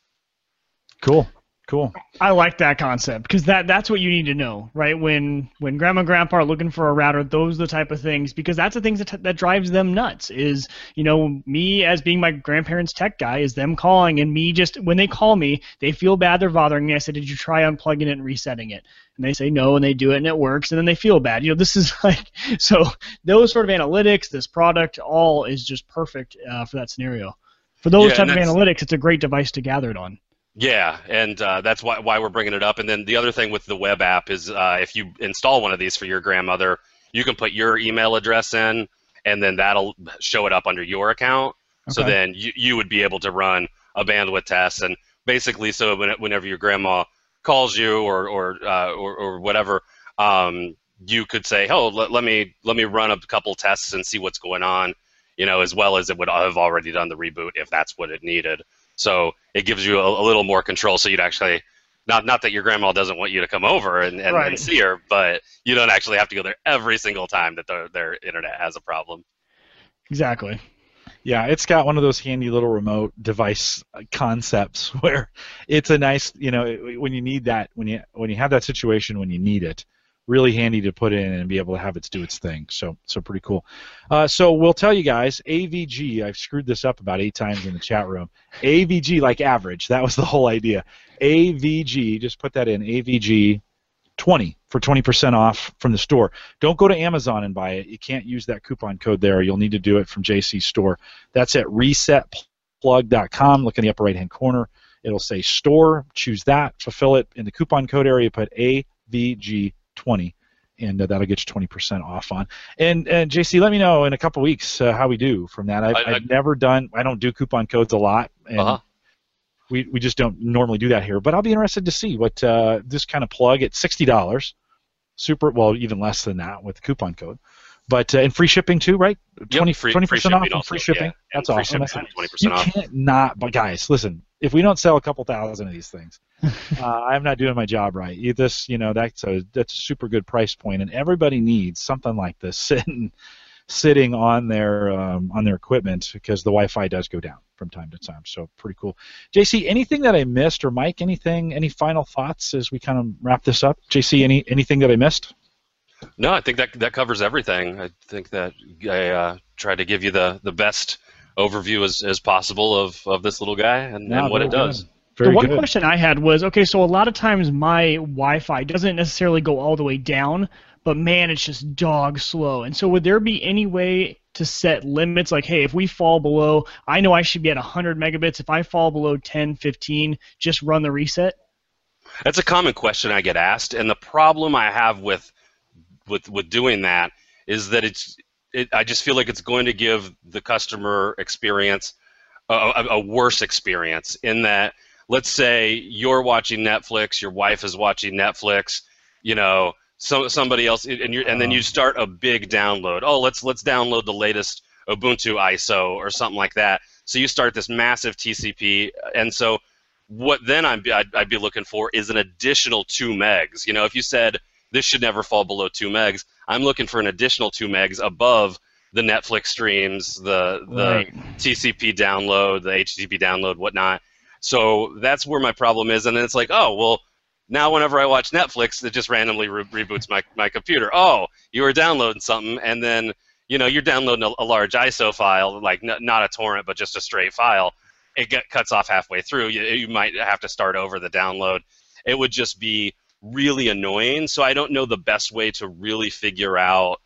Cool. Cool. I like that concept because that, that's what you need to know, right? When when grandma and grandpa are looking for a router, those are the type of things, because that's the things that, that drives them nuts is, you know, me as being my grandparents' tech guy is them calling and me just, when they call me, they feel bad they're bothering me. I said, did you try unplugging it and resetting it? And they say no, and they do it and it works, and then they feel bad. You know, this is like, so those sort of analytics, this product, all is just perfect uh, for that scenario. For those yeah, type of analytics, it's a great device to gather it on. Yeah, and uh, that's why why we're bringing it up. And then the other thing with the web app is uh, if you install one of these for your grandmother, you can put your email address in, and then that'll show it up under your account. Okay. So then you, you would be able to run a bandwidth test, and basically, so when, whenever your grandma calls you or or uh, or, or whatever, um, you could say, oh, let, let me let me run a couple tests and see what's going on, you know, as well as it would have already done the reboot if that's what it needed. So it gives you a, a little more control. So you'd actually, not not that your grandma doesn't want you to come over and, and, right. and see her, but you don't actually have to go there every single time that their, their internet has a problem. Exactly. Yeah, it's got one of those handy little remote device concepts where it's a nice, you know, when you need that, when you when you have that situation when you need it, really handy to put in and be able to have it do its thing. So, so pretty cool. Uh, so we'll tell you guys, A V G, I've screwed this up about eight times in the chat room. A V G, like average, that was the whole idea. A V G, just put that in, A V G twenty for twenty percent off from the store. Don't go to Amazon and buy it. You can't use that coupon code there. You'll need to do it from J C's store. That's at reset plug dot com. Look in the upper right-hand corner. It'll say store. Choose that. Fulfill it. In the coupon code area, put A V G twenty, and uh, that'll get you twenty percent off on. And, and J C, let me know in a couple weeks uh, how we do from that. I've, I, I, I've never done, I don't do coupon codes a lot, and uh-huh. we, we just don't normally do that here, but I'll be interested to see what uh, this kind of plug at sixty dollars, super, well, even less than that with the coupon code, but uh, and free shipping too, right? twenty, yep, free, twenty percent free off and free shipping. Yeah. That's and awesome. Free twenty percent you off. can't not, but guys, listen, if we don't sell a couple thousand of these things, uh, I'm not doing my job right. You, this, you know, that's a that's a super good price point, and everybody needs something like this sitting sitting on their um, on their equipment because the Wi-Fi does go down from time to time. So pretty cool. J C, anything that I missed, or Mike, anything, any final thoughts as we kind of wrap this up? J C, any anything that I missed? No, I think that that covers everything. I think that I uh, tried to give you the the best overview as, as possible of, of this little guy and, no, and what it does. Very the one good. question I had was, okay, so a lot of times my Wi-Fi doesn't necessarily go all the way down, but man, it's just dog slow. And so would there be any way to set limits, like, hey, if we fall below, I know I should be at one hundred megabits. If I fall below ten, fifteen, just run the reset? That's a common question I get asked, and the problem I have with with, with doing that is that it's It, I just feel like it's going to give the customer experience a, a, a worse experience in that, let's say you're watching Netflix, your wife is watching Netflix, you know, so, somebody else, and, you're, and then you start a big download. Oh, let's let's download the latest Ubuntu I S O or something like that. So you start this massive T C P, and so what then I'd be, I'd, I'd be looking for is an additional two megs. You know, if you said this should never fall below two megs, I'm looking for an additional two megs above the Netflix streams, the the right. T C P download, the H T T P download, whatnot. So that's where my problem is. And then it's like, oh, well, now whenever I watch Netflix, it just randomly re reboots my, my computer. Oh, you were downloading something, and then you know you're downloading a, a large I S O file, like n not a torrent, but just a straight file. It get, cuts off halfway through. You, you might have to start over the download. It would just be really annoying. So I don't know the best way to really figure out.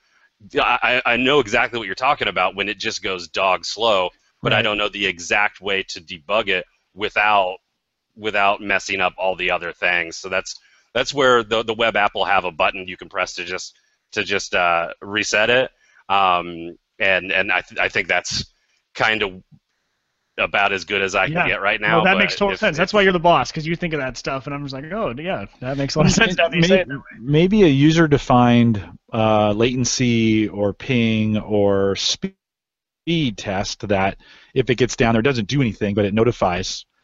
I, I know exactly what you're talking about when it just goes dog slow, but right. I don't know the exact way to debug it without without messing up all the other things. So that's that's where the the web app will have a button you can press to just to just uh, reset it. Um, and and I th I think that's kind of about as good as I yeah. can get right now. Well, that makes total if, sense. If, That's why you're the boss, because you think of that stuff, and I'm just like, oh, yeah, that makes a lot of sense. Now that you maybe, say it that way. Maybe a user-defined uh, latency or ping or speed test that if it gets down there, it doesn't do anything, but it notifies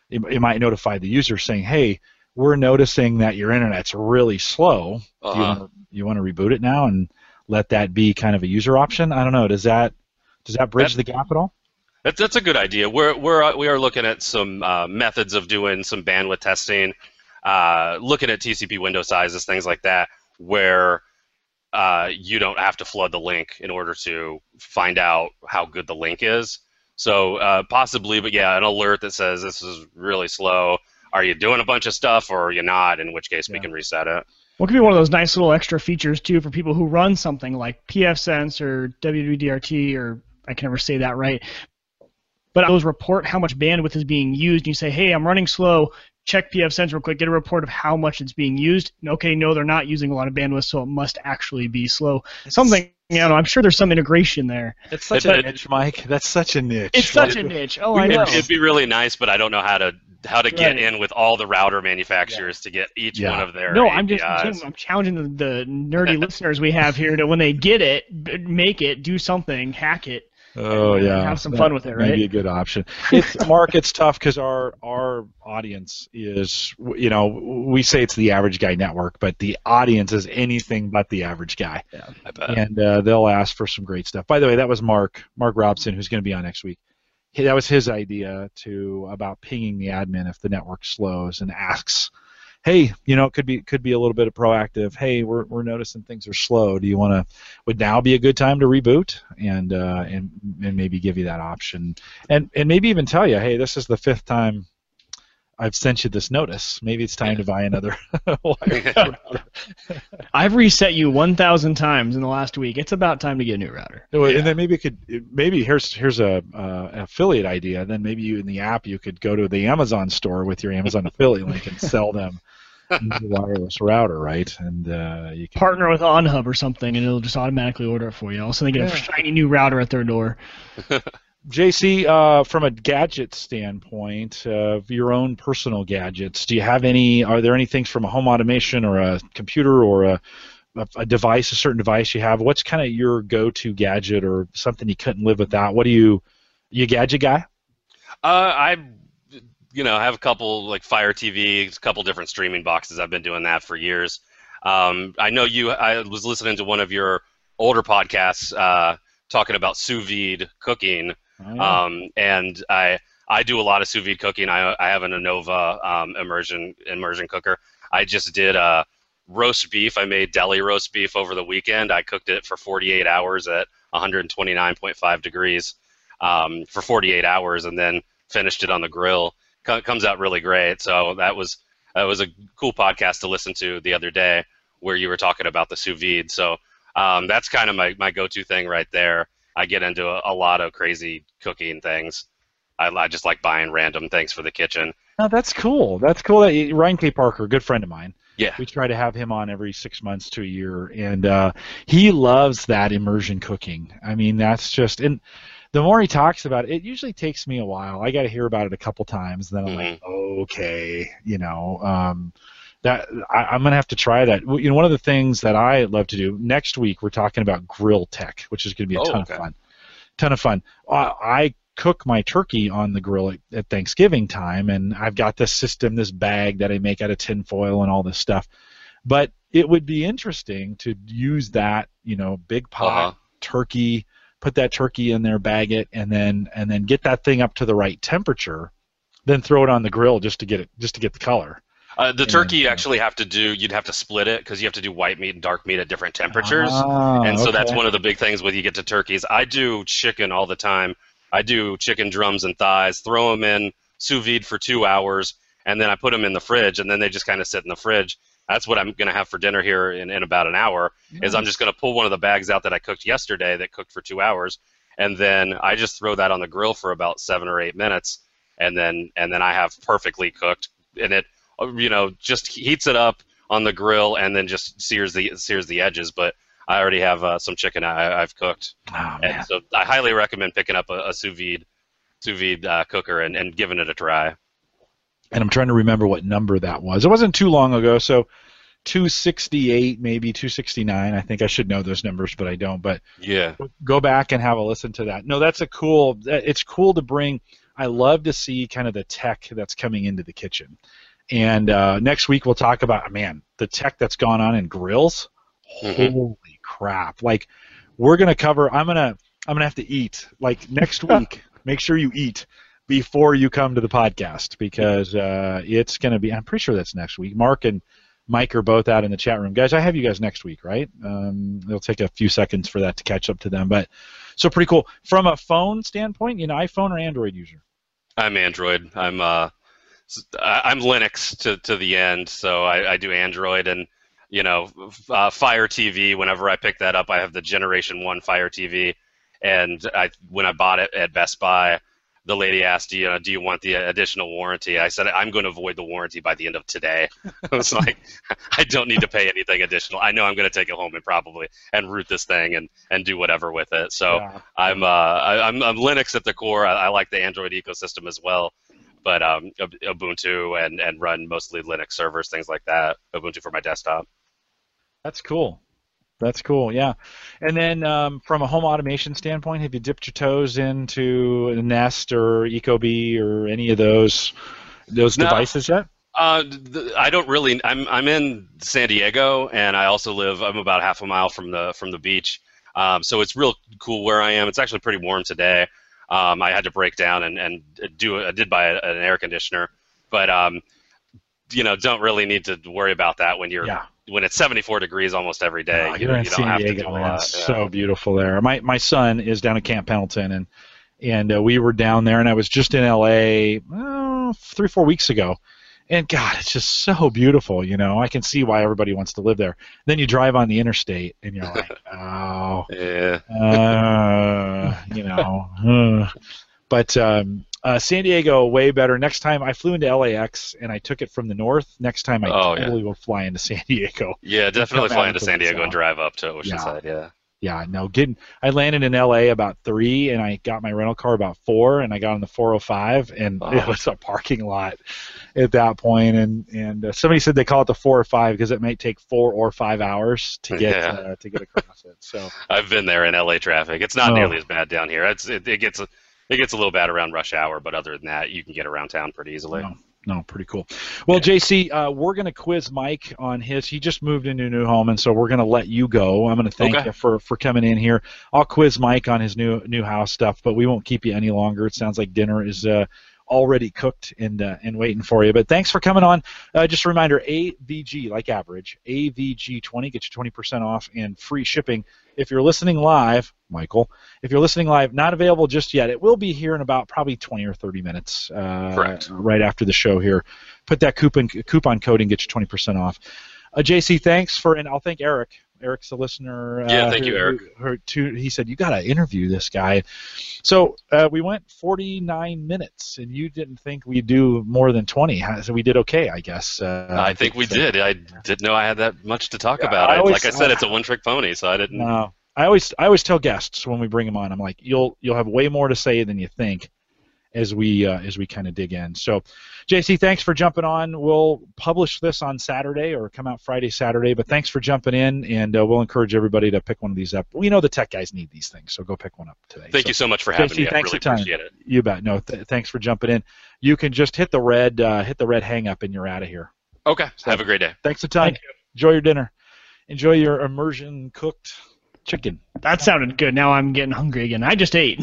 it, it might notify the user saying, hey, we're noticing that your internet's really slow. Uh-huh. Do you want you want to reboot it now and let that be kind of a user option? I don't know. Does that does that bridge that, the gap at all? That's that's a good idea. We're we're we are looking at some uh, methods of doing some bandwidth testing, uh, looking at T C P window sizes, things like that, where uh, you don't have to flood the link in order to find out how good the link is. So uh, possibly, but yeah, an alert that says this is really slow. Are you doing a bunch of stuff or are you not? In which case yeah. we can reset it. What could be one of those nice little extra features too for people who run something like pfSense or W W D R T, or I can never say that right. But those report how much bandwidth is being used. And you say, hey, I'm running slow. Check pfSense real quick. Get a report of how much it's being used. And okay, no, they're not using a lot of bandwidth, so it must actually be slow. It's, Something, you know, I'm sure there's some integration there. It's such but, a niche, Mike. That's such a niche. It's such a niche. Oh, I know. It'd be really nice, but I don't know how to how to get right. in with all the router manufacturers yeah. to get each yeah. one of their No, A P Is. I'm just I'm challenging the, the nerdy listeners we have here to, when they get it, make it, do something, hack it. Oh yeah, have some fun with it, right? Maybe a good option. It's Mark. It's tough because our our audience is, you know, we say it's the average guy network, but the audience is anything but the average guy. Yeah, I bet. And uh, they'll ask for some great stuff. By the way, that was Mark Mark Robson, who's going to be on next week. He, that was his idea to about pinging the admin if the network slows and asks, hey, you know, it could be could be a little bit of proactive. Hey, we're we're noticing things are slow. Do you want to? Would now be a good time to reboot and uh, and and maybe give you that option, and and maybe even tell you, hey, this is the fifth time I've sent you this notice. Maybe it's time to buy another. I've reset you one thousand times in the last week. It's about time to get a new router. And yeah. then maybe it could maybe here's here's a uh, an affiliate idea. Then maybe you in the app you could go to the Amazon store with your Amazon affiliate link and sell them the wireless router, right? And uh, you can partner with OnHub or something, and it'll just automatically order it for you. Also, they get yeah. a shiny new router at their door. J C, uh, from a gadget standpoint, uh, your own personal gadgets, do you have any? Are there any things from a home automation or a computer or a a, a device, a certain device you have? What's kind of your go-to gadget or something you couldn't live without? What do you? You a gadget guy? Uh, I, you know, have a couple like Fire T V, a couple different streaming boxes. I've been doing that for years. Um, I know you. I was listening to one of your older podcasts uh, talking about sous vide cooking. Oh, yeah. Um, and I I do a lot of sous vide cooking. I I have an Innova um, immersion immersion cooker. I just did uh, roast beef. I made deli roast beef over the weekend. I cooked it for forty-eight hours at one twenty-nine point five degrees um, for forty-eight hours, and then finished it on the grill. C- comes out really great. So that was that was a cool podcast to listen to the other day, where you were talking about the sous vide. So um, that's kind of my my go-to thing right there. I get into a, a lot of crazy cooking things. I, I just like buying random things for the kitchen. Oh, that's cool. That's cool. That you, Ryan K. Parker, good friend of mine. Yeah. We try to have him on every six months to a year, and uh, he loves that immersion cooking. I mean, that's just, and the more he talks about it, it usually takes me a while. I got to hear about it a couple times, then I'm mm-hmm. like, okay, you know. Um, That I, I'm gonna have to try that. You know, one of the things that I love to do next week, we're talking about grill tech, which is gonna be a oh, ton okay. of fun. Ton of fun. Uh, I cook my turkey on the grill at, at Thanksgiving time, and I've got this system, this bag that I make out of tin foil and all this stuff. But it would be interesting to use that, you know, big pot uh-huh. turkey, put that turkey in there, bag it, and then and then get that thing up to the right temperature, then throw it on the grill just to get it just to get the color. Uh, the turkey you actually have to do, you'd have to split it because you have to do white meat and dark meat at different temperatures. Ah, and so okay. that's one of the big things when you get to turkeys. I do chicken all the time. I do chicken drums and thighs, throw them in sous vide for two hours, and then I put them in the fridge, and then they just kind of sit in the fridge. That's what I'm going to have for dinner here in, in about an hour, nice. Is I'm just going to pull one of the bags out that I cooked yesterday that cooked for two hours, and then I just throw that on the grill for about seven or eight minutes, and then and then I have perfectly cooked, and it you know, just heats it up on the grill and then just sears the sears the edges. But I already have uh, some chicken I, I've cooked, oh, and so I highly recommend picking up a, a sous vide sous vide uh, cooker and, and giving it a try. And I'm trying to remember what number that was. It wasn't too long ago, so two sixty-eight, maybe two sixty-nine. I think I should know those numbers, but I don't. But yeah, go back and have a listen to that. No, that's a cool. It's cool to bring. I love to see kind of the tech that's coming into the kitchen. And uh, next week we'll talk about, man, the tech that's gone on in grills. Mm-hmm. Holy crap! Like, we're gonna cover. I'm gonna I'm gonna have to eat. Like next week, make sure you eat before you come to the podcast, because uh, it's gonna be. I'm pretty sure that's next week. Mark and Mike are both out in the chat room, guys. I have you guys next week, right? Um, it'll take a few seconds for that to catch up to them, but so pretty cool. From a phone standpoint, you know, iPhone or Android user? I'm Android. I'm uh, I'm Linux to to the end, so I, I do Android, and you know, uh, Fire T V. Whenever I pick that up, I have the Generation One Fire T V, and I when I bought it at Best Buy, the lady asked, you know, do you want the additional warranty? I said, I'm going to void the warranty by the end of today. I was like, I don't need to pay anything additional. I know I'm going to take it home and probably and root this thing and, and do whatever with it. So Yeah. I'm, uh, I, I'm I'm Linux at the core. I, I like the Android ecosystem as well, but um, Ubuntu and and run mostly Linux servers, things like that. Ubuntu for my desktop. That's cool. That's cool, yeah. And then um, from a home automation standpoint, have you dipped your toes into Nest or Ecobee or any of those those No. devices yet? Uh, th- I don't really. I'm I'm in San Diego, and I also live. I'm about half a mile from the from the beach, um, so it's real cool where I am. It's actually pretty warm today. Um, I had to break down and and do. I did buy a, an air conditioner, but um, you know, don't really need to worry about that when you're Yeah. when it's seventy-four degrees almost every day. Oh, you, you're in you don't San have Diego, to do a man. lot. It's yeah. so beautiful there. My my son is down at Camp Pendleton, and and uh, we were down there, and I was just in L A oh, three four weeks ago, and God, it's just so beautiful. You know, I can see why everybody wants to live there. Then you drive on the interstate, and you're like, oh, Yeah. uh, you know. uh. But um, uh, San Diego, way better. Next time I flew into L A X and I took it from the north. Next time I Oh, yeah. totally will fly into San Diego. Yeah, definitely Come fly out into to San the Diego and south. drive up to Yeah. Oceanside. Yeah. Yeah, no, getting. I landed in L A about three, and I got my rental car about four, and I got on the four oh five, and Oh. it was a parking lot at that point. And and uh, somebody said they call it the four or five because it might take four or five hours to get Yeah. uh, to get across it. So I've been there in L A traffic. It's not Oh. nearly as bad down here. It's it, it gets it gets a little bad around rush hour, but other than that, you can get around town pretty easily. no, no, pretty cool. Well, Yeah. J C, uh, we're gonna quiz Mike on his. He just moved into a new home, and so we're gonna let you go. I'm gonna thank Okay. you for for coming in here. I'll quiz Mike on his new new house stuff, but we won't keep you any longer. It sounds like dinner is uh, already cooked and uh, and waiting for you. But thanks for coming on. Uh, just a reminder, A V G, like average, A V G twenty gets you twenty percent off and free shipping. If you're listening live, Michael, if you're listening live, not available just yet. It will be here in about probably twenty or thirty minutes. Uh, Correct. Right after the show here. Put that coupon coupon code and get you twenty percent off. Uh, J C, thanks for, and I'll thank Eric. Eric's a listener. Yeah, uh, thank you, who- Eric. who- who- to, he said, you got to interview this guy. So uh, we went forty-nine minutes, and you didn't think we'd do more than twenty. So we did okay, I guess. Uh, I think we so. did. I didn't know I had that much to talk Yeah, about. I I always- like I said, it's a one-trick pony, so I didn't. No, I always I always tell guests when we bring them on, I'm like, you'll you'll have way more to say than you think as we uh, as we kind of dig in. So, J C, thanks for jumping on. We'll publish this on Saturday or come out Friday, Saturday. But thanks for jumping in, and uh, we'll encourage everybody to pick one of these up. We know the tech guys need these things, so go pick one up today. Thank So, you so much for having J C, me. I thanks really for your time. appreciate it. You bet. No, th- thanks for jumping in. You can just hit the red uh, hit the red hang up, and you're out of here. Okay. Have a great day. Thanks a ton. Thank Enjoy your dinner. Enjoy your immersion cooked chicken. That sounded good. Now I'm getting hungry again. I just ate.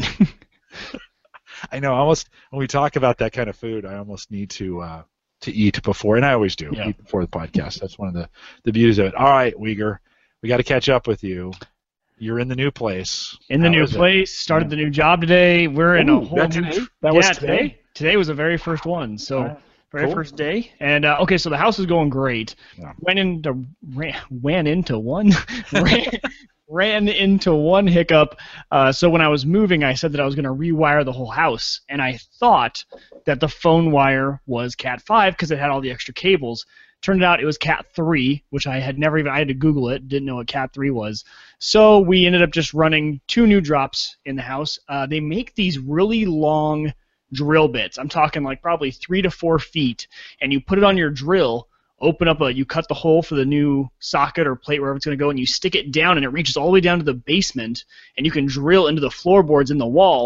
I know. I almost when we talk about that kind of food, I almost need to uh, to eat before, and I always do Yeah. eat before the podcast. That's one of the, the beauties of it. All right, Uyghur, we got to catch up with you. You're in the new place. In the How new is it? place, started the new job today. We're in a Ooh, whole that new. today? tr- That yeah, was today. today? Today was the very first one. So Alright, very cool. first day. And uh, okay, so the house is going great. Yeah. Went into ran, ran into one ran, ran into one hiccup. Uh, so when I was moving, I said that I was going to rewire the whole house, and I thought that the phone wire was Cat five because it had all the extra cables. Turned out it was Cat three, which I had never even, I had to Google it, didn't know what Cat three was. So we ended up just running two new drops in the house. Uh, they make these really long drill bits. I'm talking like probably three to four feet, and you put it on your drill, open up a, you cut the hole for the new socket or plate wherever it's going to go, and you stick it down, and it reaches all the way down to the basement, and you can drill into the floorboards in the wall,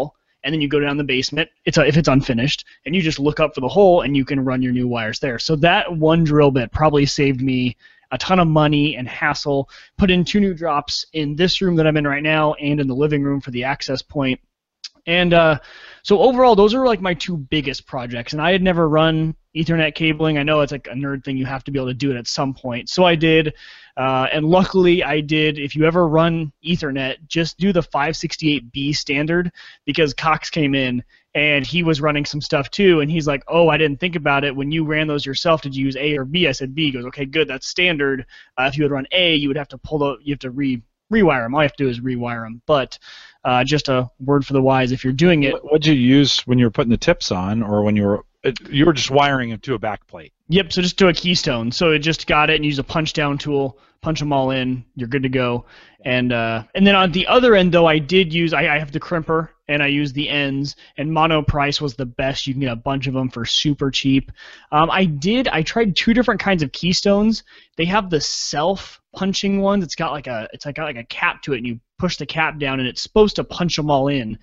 and then you go down the basement, it's a, if it's unfinished, and you just look up for the hole, and you can run your new wires there. So that one drill bit probably saved me a ton of money and hassle. Put in two new drops in this room that I'm in right now and in the living room for the access point. And uh, so overall, those are like my two biggest projects. And I had never run Ethernet cabling. I know it's like a nerd thing. You have to be able to do it at some point. So I did. Uh, and luckily, I did. If you ever run Ethernet, just do the five sixty-eight B standard, because Cox came in and he was running some stuff too. And he's like, oh, I didn't think about it. When you ran those yourself, did you use A or B? I said B. He goes, okay, good. That's standard. Uh, if you would run A, you would have to pull the, you have to re rewire them. All you have to do is rewire them. But uh, just a word for the wise, if you're doing it. What did you use when you were putting the tips on, or when you were you were just wiring them to a back plate? Yep, so just do a keystone. So it just got it and use a punch down tool, punch them all in, you're good to go. And uh, and then on the other end, though, I did use, I, I have the crimper, and I use the ends, and Mono Price was the best. You can get a bunch of them for super cheap. Um, I did, I tried two different kinds of keystones. They have the self-punching ones. It's got like a, it's like got like a cap to it, and you push the cap down, and it's supposed to punch them all in.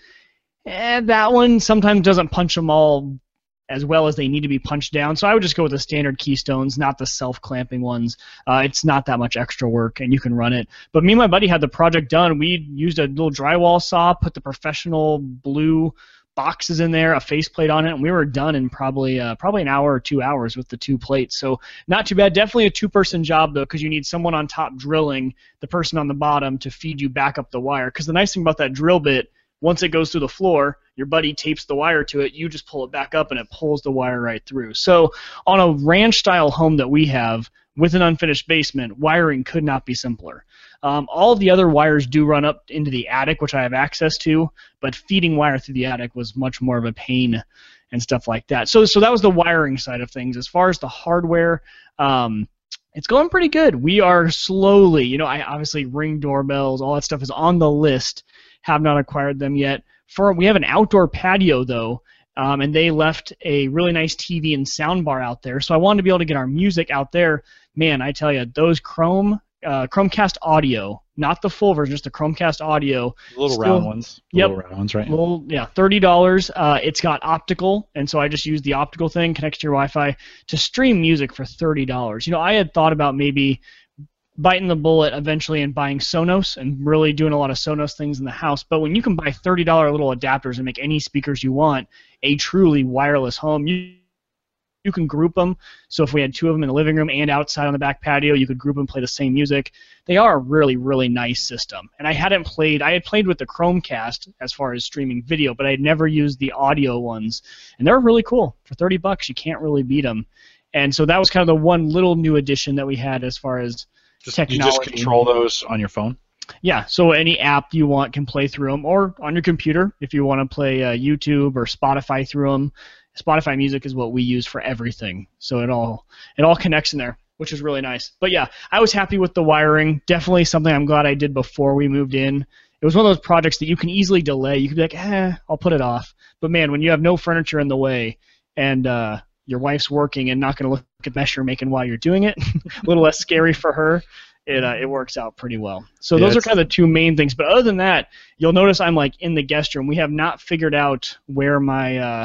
And that one sometimes doesn't punch them all as well as they need to be punched down. So I would just go with the standard keystones, not the self-clamping ones. Uh, it's not that much extra work, and you can run it. But me and my buddy had the project done. We used a little drywall saw, put the professional blue boxes in there, a faceplate on it, and we were done in probably uh, probably an hour or two hours with the two plates. So not too bad. Definitely a two-person job, though, because you need someone on top drilling, the person on the bottom to feed you back up the wire. Because the nice thing about that drill bit, once it goes through the floor, your buddy tapes the wire to it, you just pull it back up and it pulls the wire right through. So on a ranch-style home that we have with an unfinished basement, wiring could not be simpler. Um, all of the other wires do run up into the attic, which I have access to, but feeding wire through the attic was much more of a pain and stuff like that. So, so that was the wiring side of things. As far as the hardware, um, it's going pretty good. We are slowly, you know, I obviously Ring doorbells, all that stuff is on the list. Have not acquired them yet. For we have an outdoor patio though, um, and they left a really nice T V and sound bar out there. So I wanted to be able to get our music out there. Man, I tell you, those Chrome uh, Chromecast audio, not the full version, just the Chromecast audio. The little still, round ones. The yep. Little round ones, right? Little, yeah, thirty dollars. Uh, it's got optical, and so I just use the optical thing, connects to your Wi-Fi to stream music for thirty dollars. You know, I had thought about maybe biting the bullet eventually and buying Sonos and really doing a lot of Sonos things in the house. But when you can buy thirty dollar little adapters and make any speakers you want a truly wireless home, you, you can group them. So if we had two of them in the living room and outside on the back patio, you could group them and play the same music. They are a really, really nice system. And I hadn't played, I had played with the Chromecast as far as streaming video, but I had never used the audio ones. And they're really cool. For thirty bucks, you can't really beat them. And so that was kind of the one little new addition that we had as far as Just, technology. You just control those on your phone? Yeah, so any app you want can play through them, or on your computer if you want to play uh, YouTube or Spotify through them. Spotify Music is what we use for everything, so it all it all connects in there, which is really nice. But yeah, I was happy with the wiring. Definitely something I'm glad I did before we moved in. It was one of those projects that you can easily delay. You could be like, eh, I'll put it off. But man, when you have no furniture in the way and uh, your wife's working and not going to look at the mess you're making while you're doing it, a little less scary for her. It, uh, it works out pretty well. So Yeah, those are it's- kind of the two main things. But other than that, you'll notice I'm like in the guest room. We have not figured out where my uh,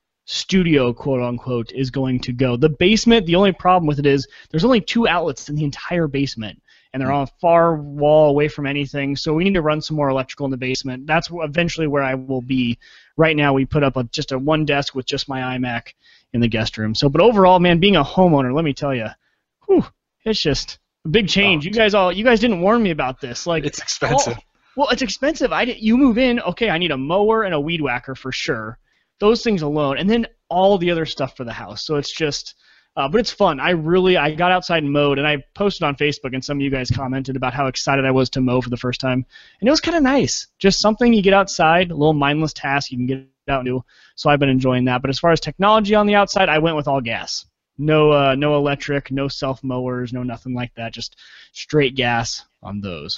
studio, quote unquote, is going to go. The basement, the only problem with it is there's only two outlets in the entire basement, and they're on a far wall away from anything. So we need to run some more electrical in the basement. That's wh- eventually where I will be. Right now, we put up a, just a one desk with just my iMac in the guest room. So, but overall, man, being a homeowner, let me tell you, whew, it's just a big change. Oh. You guys all, you guys didn't warn me about this. Like, It's expensive. oh, well, it's expensive. I did, you move in, okay, I need a mower and a weed whacker for sure. Those things alone, and then all the other stuff for the house. So it's just, uh, but it's fun. I really, I got outside and mowed, and I posted on Facebook, and some of you guys commented about how excited I was to mow for the first time, and it was kind of nice. Just something you get outside, a little mindless task you can get out and do. So I've been enjoying that. But as far as technology on the outside, I went with all gas. No, uh, no electric, no self mowers, no nothing like that. Just straight gas on those.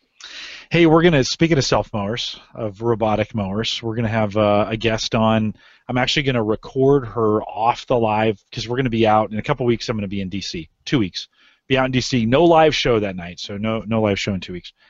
Hey, we're going to, speaking of self-mowers, of robotic mowers, we're going to have uh, a guest on. I'm actually going to record her off the live because we're going to be out in a couple weeks. I'm going to be in D C Two weeks. Be out in D C No live show that night, so no no live show in two weeks.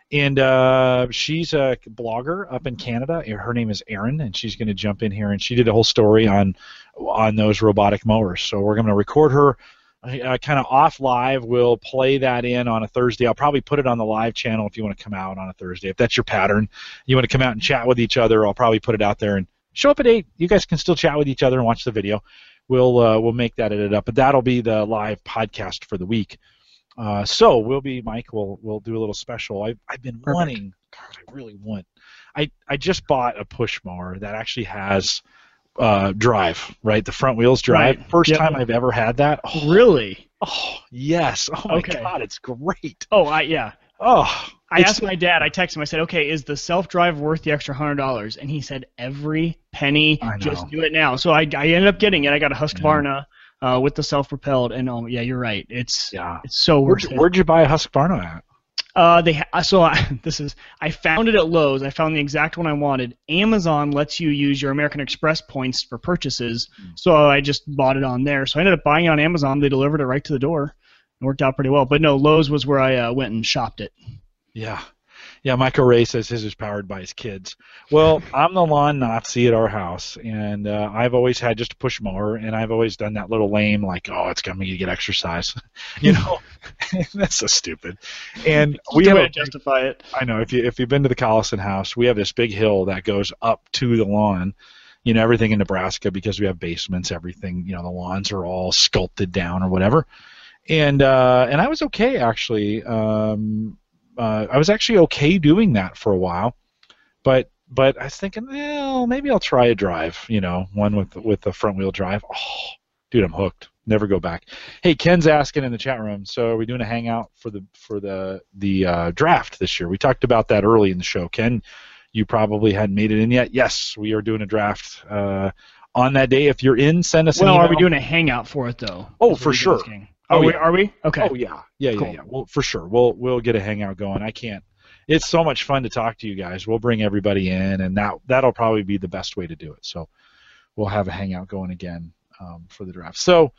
And uh, she's a blogger up in Canada. Her name is Erin, and she's going to jump in here. And she did a whole story on on those robotic mowers. So we're going to record her uh, kind of off live. We'll play that in on a Thursday. I'll probably put it on the live channel if you want to come out on a Thursday. If that's your pattern, you want to come out and chat with each other, I'll probably put it out there and show up at eight. You guys can still chat with each other and watch the video. We'll uh, we'll make that edit up, but that'll be the live podcast for the week. Uh, so we'll be, Mike, we'll we'll do a little special. I've, I've been Perfect. wanting, God, I really want, I, I just bought a push mower that actually has uh, drive, right? The front wheels drive. Right. First yep. time I've ever had that. Oh, really? Oh, yes. Oh, my okay. God, it's great. Oh, I yeah. Oh, I asked my dad, I texted him, I said, okay, is the self-drive worth the extra one hundred dollars? And he said, every penny, just do it now. So I, I ended up getting it. I got a Husqvarna. Uh, with the self-propelled, and oh yeah, you're right. It's yeah. it's so worth where'd, it. Where'd you buy a Husqvarna at? Uh, they ha- so I, this is I found it at Lowe's. I found the exact one I wanted. Amazon lets you use your American Express points for purchases, mm. so I just bought it on there. So I ended up buying it on Amazon. They delivered it right to the door. It worked out pretty well. But no, Lowe's was where I uh, went and shopped it. Yeah. Yeah, Michael Ray says his is powered by his kids. Well, I'm the lawn Nazi at our house, and uh, I've always had just a push mower, and I've always done that little lame, like, oh, it's got me to get exercise. You know, that's so stupid. And we have to justify it. I know. If you if you've been to the Collison house, we have this big hill that goes up to the lawn. You know, everything in Nebraska, because we have basements, everything. You know, the lawns are all sculpted down or whatever. And uh, and I was okay actually. Um, Uh, I was actually okay doing that for a while, but but I was thinking, well, maybe I'll try a drive, you know, one with with the front wheel drive. Oh, dude, I'm hooked. Never go back. Hey, Ken's asking in the chat room, so are we doing a hangout for the for the the uh, draft this year? We talked about that early in the show. Ken, you probably hadn't made it in yet. Yes, we are doing a draft uh, on that day. If you're in, send us well, an email. Are we doing a hangout for it though? Oh, for sure. Asking. Oh, are we? yeah. Are we? Okay. Oh yeah, yeah, cool. yeah, yeah. Well, for sure, we'll we'll get a hangout going. I can't. It's so much fun to talk to you guys. We'll bring everybody in, and that that'll probably be the best way to do it. So we'll have a hangout going again um, for the draft. So,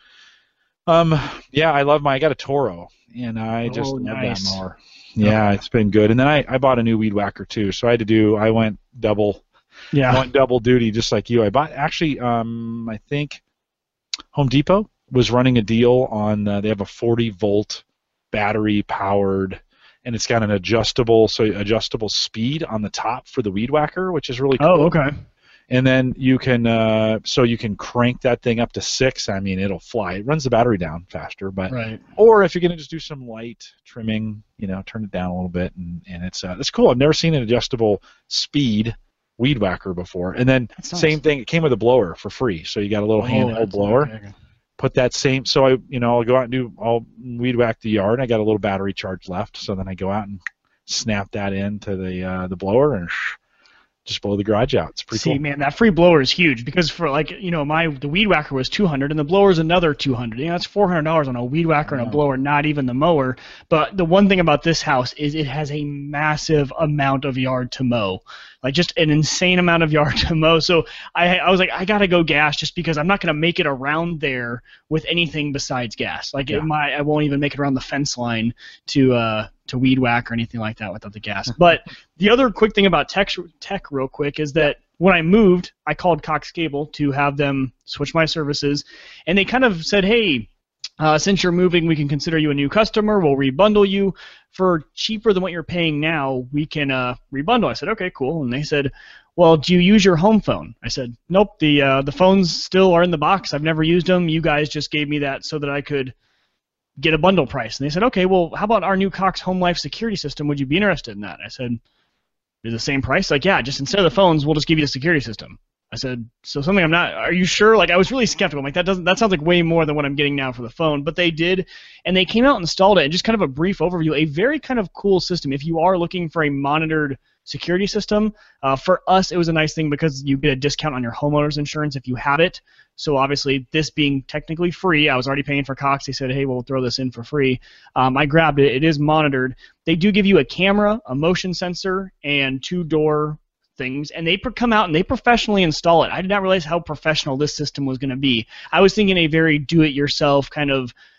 um, yeah, I love my. I got a Toro, and I just oh, love nice. that mower. Yeah, okay. It's been good. And then I, I bought a new weed whacker too. So I had to do. I went double. Yeah. I went double duty, just like you. I bought actually. Um, I think Home Depot was running a deal on. Uh, they have a forty volt battery powered. And it's got an adjustable, so adjustable speed on the top for the weed whacker, which is really cool. Oh, okay. And then you can, uh, so you can crank that thing up to six. I mean, it'll fly. It runs the battery down faster, but right. Or if you're gonna just do some light trimming, you know, turn it down a little bit, and and it's uh, it's cool. I've never seen an adjustable speed weed whacker before. And then That's nice. Same thing. It came with a blower for free, so you got a little oh, handheld blower. Okay, okay. Put that same, so I, you know, I'll go out and do, I'll weed whack the yard. I got a little battery charge left, so then I go out and snap that into the uh, the blower and sh- just blow the garage out. It's pretty See, cool. See, man, that free blower is huge because for like, you know, my the weed whacker was two hundred and the blower is another two hundred. You know, that's four hundred dollars on a weed whacker and a blower, not even the mower. But the one thing about this house is it has a massive amount of yard to mow. Like just an insane amount of yard to mow. So I, I was like, I gotta go gas just because I'm not gonna make it around there with anything besides gas. Like yeah. it might, I won't even make it around the fence line to uh to weed whack or anything like that without the gas. But the other quick thing about tech, tech real quick is that when I moved, I called Cox Cable to have them switch my services, and they kind of said, hey, Uh, since you're moving, we can consider you a new customer. We'll rebundle you for cheaper than what you're paying now. We can uh, rebundle. I said, okay, cool. And they said, well, do you use your home phone? I said, nope. The uh, the phones still are in the box. I've never used them. You guys just gave me that so that I could get a bundle price. And they said, okay, well, how about our new Cox Home Life security system? Would you be interested in that? I said, is the same price? Like, yeah, just instead of the phones, we'll just give you the security system. I said, so something I'm not, are you sure? Like, I was really skeptical. I'm like, that doesn't, that sounds like way more than what I'm getting now for the phone. But they did, and they came out and installed it, and just kind of a brief overview, a very kind of cool system. If you are looking for a monitored security system, uh, for us, it was a nice thing because you get a discount on your homeowner's insurance if you have it. So obviously, this being technically free, I was already paying for Cox. They said, hey, we'll throw this in for free. Um, I grabbed it. It is monitored. They do give you a camera, a motion sensor, and two-door things, and they come out and they professionally install it. I did not realize how professional this system was going to be. I was thinking a very do-it-yourself kind of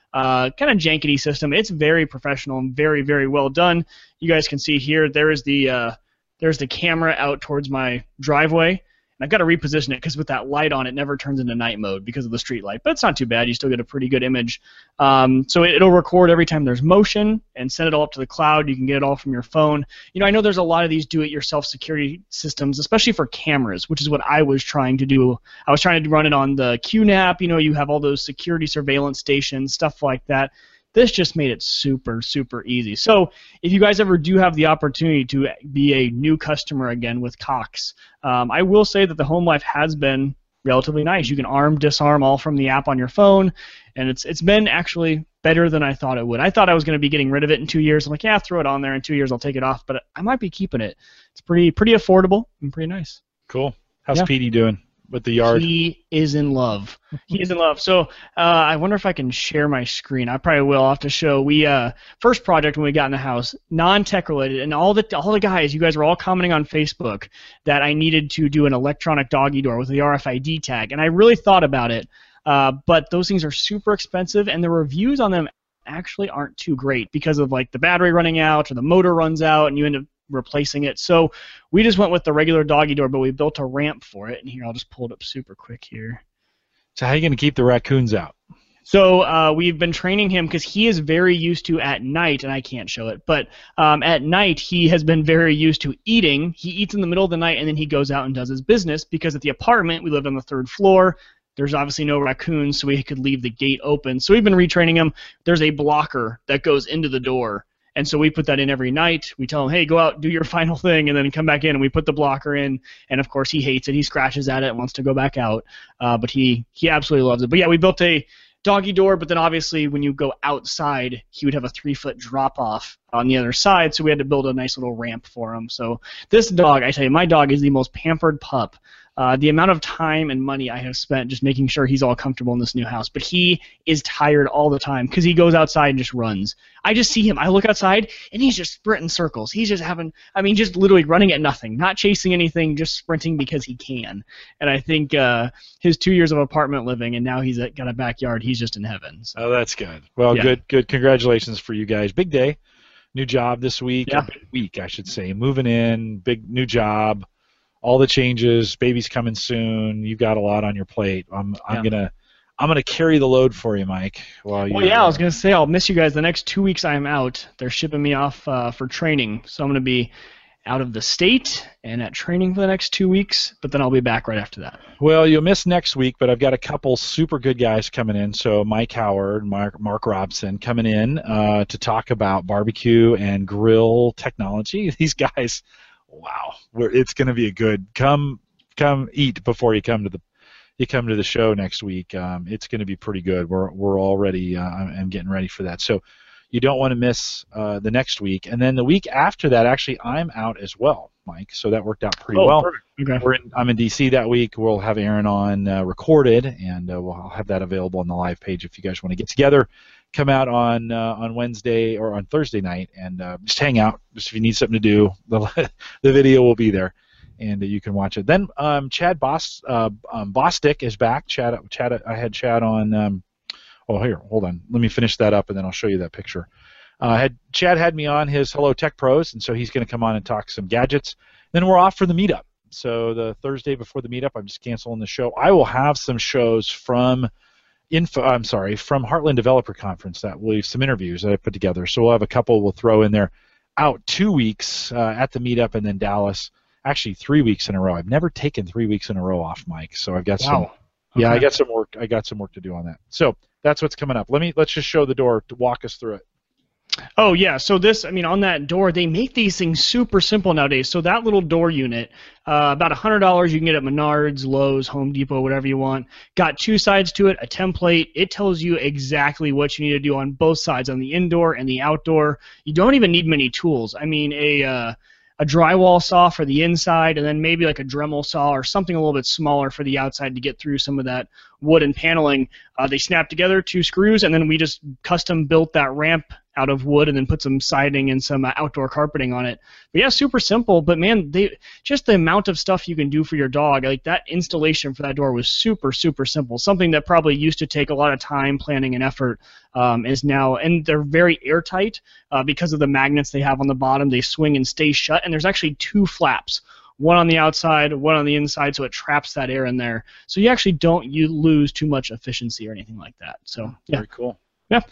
uh, kind of jankety system. It's very professional and very, very well done. You guys can see here, there is the uh, there's the camera out towards my driveway. I've got to reposition it because with that light on, it never turns into night mode because of the street light. But it's not too bad. You still get a pretty good image. Um, so it, it'll record every time there's motion and send it all up to the cloud. You can get it all from your phone. You know, I know there's a lot of these do-it-yourself security systems, especially for cameras, which is what I was trying to do. I was trying to run it on the Q NAP. You know, you have all those security surveillance stations, stuff like that. This just made it super, super easy. So if you guys ever do have the opportunity to be a new customer again with Cox, um, I will say that the home life has been relatively nice. You can arm, disarm all from the app on your phone, and it's it's been actually better than I thought it would. I thought I was going to be getting rid of it in two years. I'm like, yeah, throw it on there. In two years, I'll take it off, but I might be keeping it. It's pretty pretty affordable and pretty nice. Cool. How's Yeah. Petey doing with the yard? He is in love. He is in love. So uh, I wonder if I can share my screen. I probably will. I'll have to show. We uh, first project when we got in the house, non-tech related, and all the all the guys, you guys were all commenting on Facebook that I needed to do an electronic doggy door with the R F I D tag, and I really thought about it. Uh, but those things are super expensive, and the reviews on them actually aren't too great because of like the battery running out or the motor runs out, and you end up replacing it. So we just went with the regular doggy door, but we built a ramp for it. And here, I'll just pull it up super quick here. So how are you going to keep the raccoons out? So uh, we've been training him because he is very used to at night, and I can't show it, but um, at night he has been very used to eating. He eats in the middle of the night, and then he goes out and does his business because at the apartment, we lived on the third floor. There's obviously no raccoons, so we could leave the gate open. So we've been retraining him. There's a blocker that goes into the door. And so we put that in every night. We tell him, hey, go out, do your final thing, and then come back in, and we put the blocker in. And, of course, he hates it. He scratches at it and wants to go back out. Uh, but he, he absolutely loves it. But, yeah, we built a doggy door, but then obviously when you go outside, he would have a three-foot drop-off on the other side, so we had to build a nice little ramp for him. So this dog, I tell you, my dog is the most pampered pup. Uh, the amount of time and money I have spent just making sure he's all comfortable in this new house. But he is tired all the time because he goes outside and just runs. I just see him. I look outside, and he's just sprinting circles. He's just having, I mean, just literally running at nothing, not chasing anything, just sprinting because he can. And I think uh, his two years of apartment living, and now he's at, got a backyard, he's just in heaven. So. Oh, that's good. Well, Yeah. good, good. Congratulations for you guys. Big day. New job this week. Yeah. Or big week, I should say. Moving in, big new job. All the changes, baby's coming soon. You've got a lot on your plate. I'm I'm Yeah. gonna I'm gonna carry the load for you, Mike. While you Well, yeah, I was gonna say I'll miss you guys. The next two weeks I'm out. They're shipping me off uh, for training, so I'm gonna be out of the state and at training for the next two weeks. But then I'll be back right after that. Well, you'll miss next week, but I've got a couple super good guys coming in. So Mike Howard, Mark Mark Robson coming in uh, to talk about barbecue and grill technology. These guys, wow, we're, it's gonna be a good come come eat before you come to the you come to the show next week. Um, it's gonna be pretty good. We're we're already uh, I'm getting ready for that. So. You don't want to miss uh, the next week. And then the week after that, actually, I'm out as well, Mike. So that worked out pretty Oh, well. perfect. Okay. We're in, I'm in D C that week. We'll have Aaron on uh, recorded, and uh, we'll I'll have that available on the live page if you guys want to get together. Come out on uh, on Wednesday or on Thursday night and uh, just hang out. Just if you need something to do, the, the video will be there, and uh, you can watch it. Then um, Chad Bos, uh, um, Bostic is back. Chad, Chad, I had Chad on. Um, Oh, here, hold on. Let me finish that up, and then I'll show you that picture. Uh, had Chad had me on his Hello Tech Pros, and so he's going to come on and talk some gadgets. Then we're off for the meetup. So the Thursday before the meetup, I'm just canceling the show. I will have some shows from info. I'm sorry, from Heartland Developer Conference that will leave some interviews that I put together. So we'll have a couple we'll throw in there. Out two weeks uh, at the meetup, and then Dallas. Actually, three weeks in a row. I've never taken three weeks in a row off, Mike. So I've got some. Wow. Yeah, Okay. I got some work. I got some work to do on that. So that's what's coming up. Let me let's just show the door to walk us through it. Oh, yeah. So this, I mean, on that door, they make these things super simple nowadays. So that little door unit, uh, about one hundred dollars you can get at Menards, Lowe's, Home Depot, whatever you want. Got two sides to it, a template. It tells you exactly what you need to do on both sides, on the indoor and the outdoor. You don't even need many tools. I mean, a... Uh, a drywall saw for the inside, and then maybe like a Dremel saw or something a little bit smaller for the outside to get through some of that wood and paneling. Uh, they snap together, two screws, and then we just custom built that ramp out of wood and then put some siding and some uh, outdoor carpeting on it. But yeah, super simple. But man, they just the amount of stuff you can do for your dog, like that installation for that door was super, super simple. Something that probably used to take a lot of time, planning, and effort um, is now, and they're very airtight uh, because of the magnets they have on the bottom. They swing and stay shut, and there's actually two flaps. One on the outside, one on the inside, so it traps that air in there. So you actually don't you lose too much efficiency or anything like that. So yeah. Very cool. Yeah.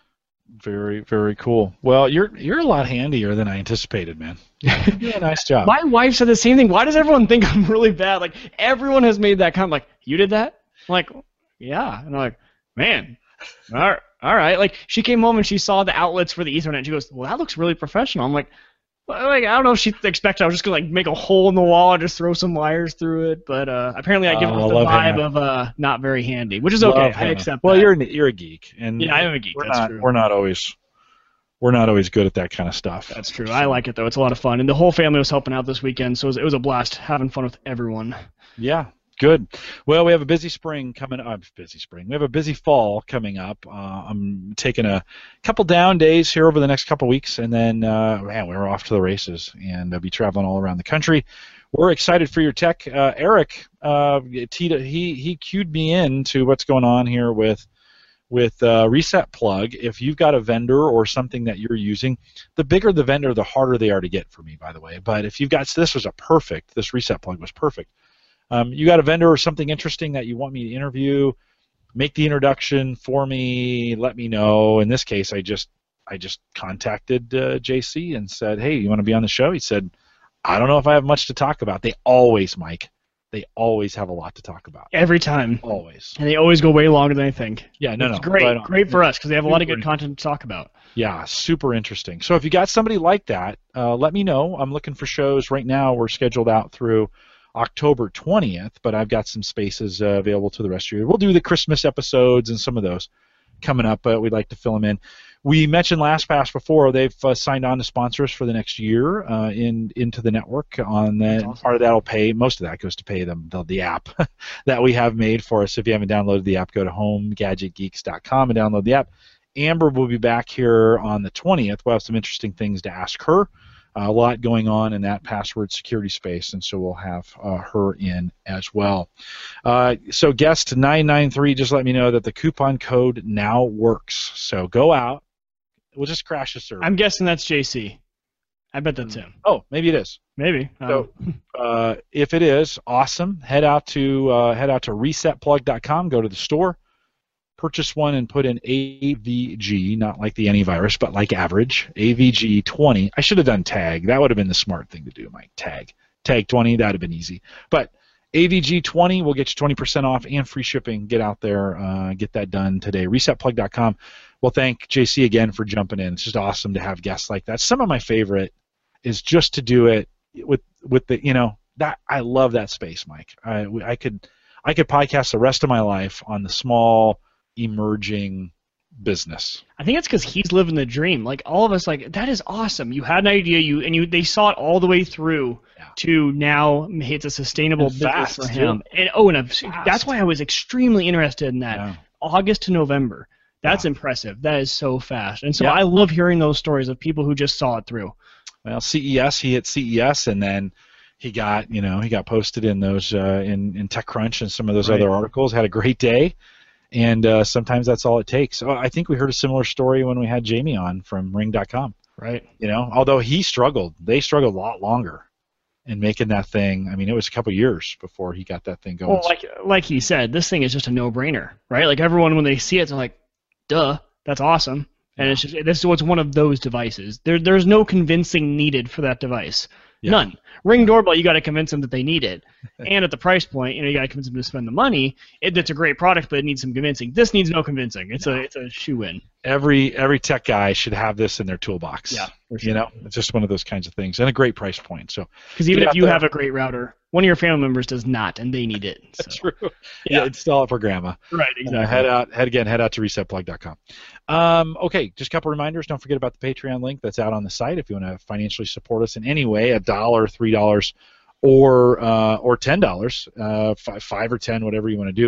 Very, very cool. Well, you're you're a lot handier than I anticipated, man. You did a nice job. My wife said the same thing. Why does everyone think I'm really bad? Like, everyone has made that comment. Like, you did that? I'm like, yeah. And I'm like, man, all right, all right. Like, she came home and she saw the outlets for the Ethernet. She goes, well, that looks really professional. I'm like, well, like, I don't know if she expected I was just going to, like, make a hole in the wall and just throw some wires through it. But uh, apparently I give Oh, off the love vibe Hannah. of uh, not very handy, which is okay. Love I Hannah. accept Well, that. you're an, you're a geek, and Yeah, I am a geek. We're That's not true. we're not always we're not always good at that kind of stuff. That's true. I like it, though. It's a lot of fun. And the whole family was helping out this weekend, so it was, it was a blast having fun with everyone. Yeah, good. Well, we have a busy spring coming up. Busy spring. We have a busy fall coming up. Uh, I'm taking a couple down days here over the next couple weeks, and then, uh, man, we're off to the races, and I'll be traveling all around the country. We're excited for your tech. Uh, Eric, uh, Tita, he, he cued me in to what's going on here with with uh, Reset Plug. If you've got a vendor or something that you're using, the bigger the vendor, the harder they are to get for me, by the way. But if you've got, so this was a perfect, this Reset Plug was perfect. Um, you got a vendor or something interesting that you want me to interview, make the introduction for me, let me know. In this case, I just I just contacted uh, J C and said, hey, you want to be on the show? He said, I don't know if I have much to talk about. They always, Mike, they always have a lot to talk about. Every time. Always. And they always go way longer than I think. Yeah, no, It's no. great. right on. Great for us because they have a lot of Super good content to talk about. Yeah, super interesting. So if you got somebody like that, uh, let me know. I'm looking for shows right now. We're scheduled out through October twentieth, but I've got some spaces uh, available to the rest of you. We'll do the Christmas episodes and some of those coming up, but we'd like to fill them in. We mentioned LastPass before. They've uh, signed on to sponsor us for the next year uh, in into the network. On the, awesome. Part of that will pay. Most of that goes to pay them the, the app that we have made for us. If you haven't downloaded the app, go to home gadget geeks dot com and download the app. Amber will be back here on the twentieth. We'll have some interesting things to ask her. Uh, a lot going on in that password security space, and so we'll have uh, her in as well. Uh, so guest nine nine three, just let me know that the coupon code now works. So go out. We'll just crash the server. I'm guessing that's J C. I bet that's him. Oh, maybe it is. Maybe. So uh, if it is, awesome. Head out to uh, head out to reset plug dot com. Go to the store. Purchase one and put in A V G, not like the antivirus, but like average, A V G twenty. I should have done tag. That would have been the smart thing to do, Mike. Tag. Tag twenty, that would have been easy. But A V G twenty will get you twenty percent off and free shipping. Get out there, uh, get that done today. reset plug dot com. Well, thank J C again for jumping in. It's just awesome to have guests like that. Some of my favorite is just to do it with with the, you know, that I love that space, Mike. I, I could I could podcast the rest of my life on the small emerging business. I think it's because he's living the dream. Like all of us, like that is awesome. You had an idea, you and you they saw it all the way through Yeah. to now. It's a sustainable And business fast, for him. too. And oh, and a, Fast. that's why I was extremely interested in that. Yeah. August to November. That's Yeah. impressive. That is so fast. And so Yeah. I love hearing those stories of people who just saw it through. Well, C E S, he hit C E S, and then he got, you know, he got posted in those uh, in in TechCrunch and some of those Right. other articles. Had a great day, and uh, sometimes that's all it takes. Oh, I think we heard a similar story when we had Jamie on from Ring dot com. Right. You know, although he struggled, they struggled a lot longer in making that thing. I mean, it was a couple years before he got that thing going. Well, like like he said, this thing is just a no-brainer, right? Like everyone when they see it, they're like, "Duh, that's awesome." And Yeah. it's just this is what's one of those devices. There there's no convincing needed for that device. Yeah. None. Ring doorbell, you got to convince them that they need it, and at the price point, you know, you got to convince them to spend the money. It, it's a great product, but it needs some convincing. This needs no convincing. It's No. a it's a shoe in. every every tech guy should have this in their toolbox. Yeah, for You know, it's just one of those kinds of things, and a great price point. So Because even Get if out you there. have a great router, one of your family members does not, and they need it. So. that's true. Yeah. Yeah, install it for grandma. Right. Uh, Exactly. head out, head again, head out to reset plug dot com. Um, okay, just a couple reminders. Don't forget about the Patreon link that's out on the site if you want to financially support us in any way, a dollar, three dollars, or uh, or ten dollars, uh, five, five or ten, whatever you want to do.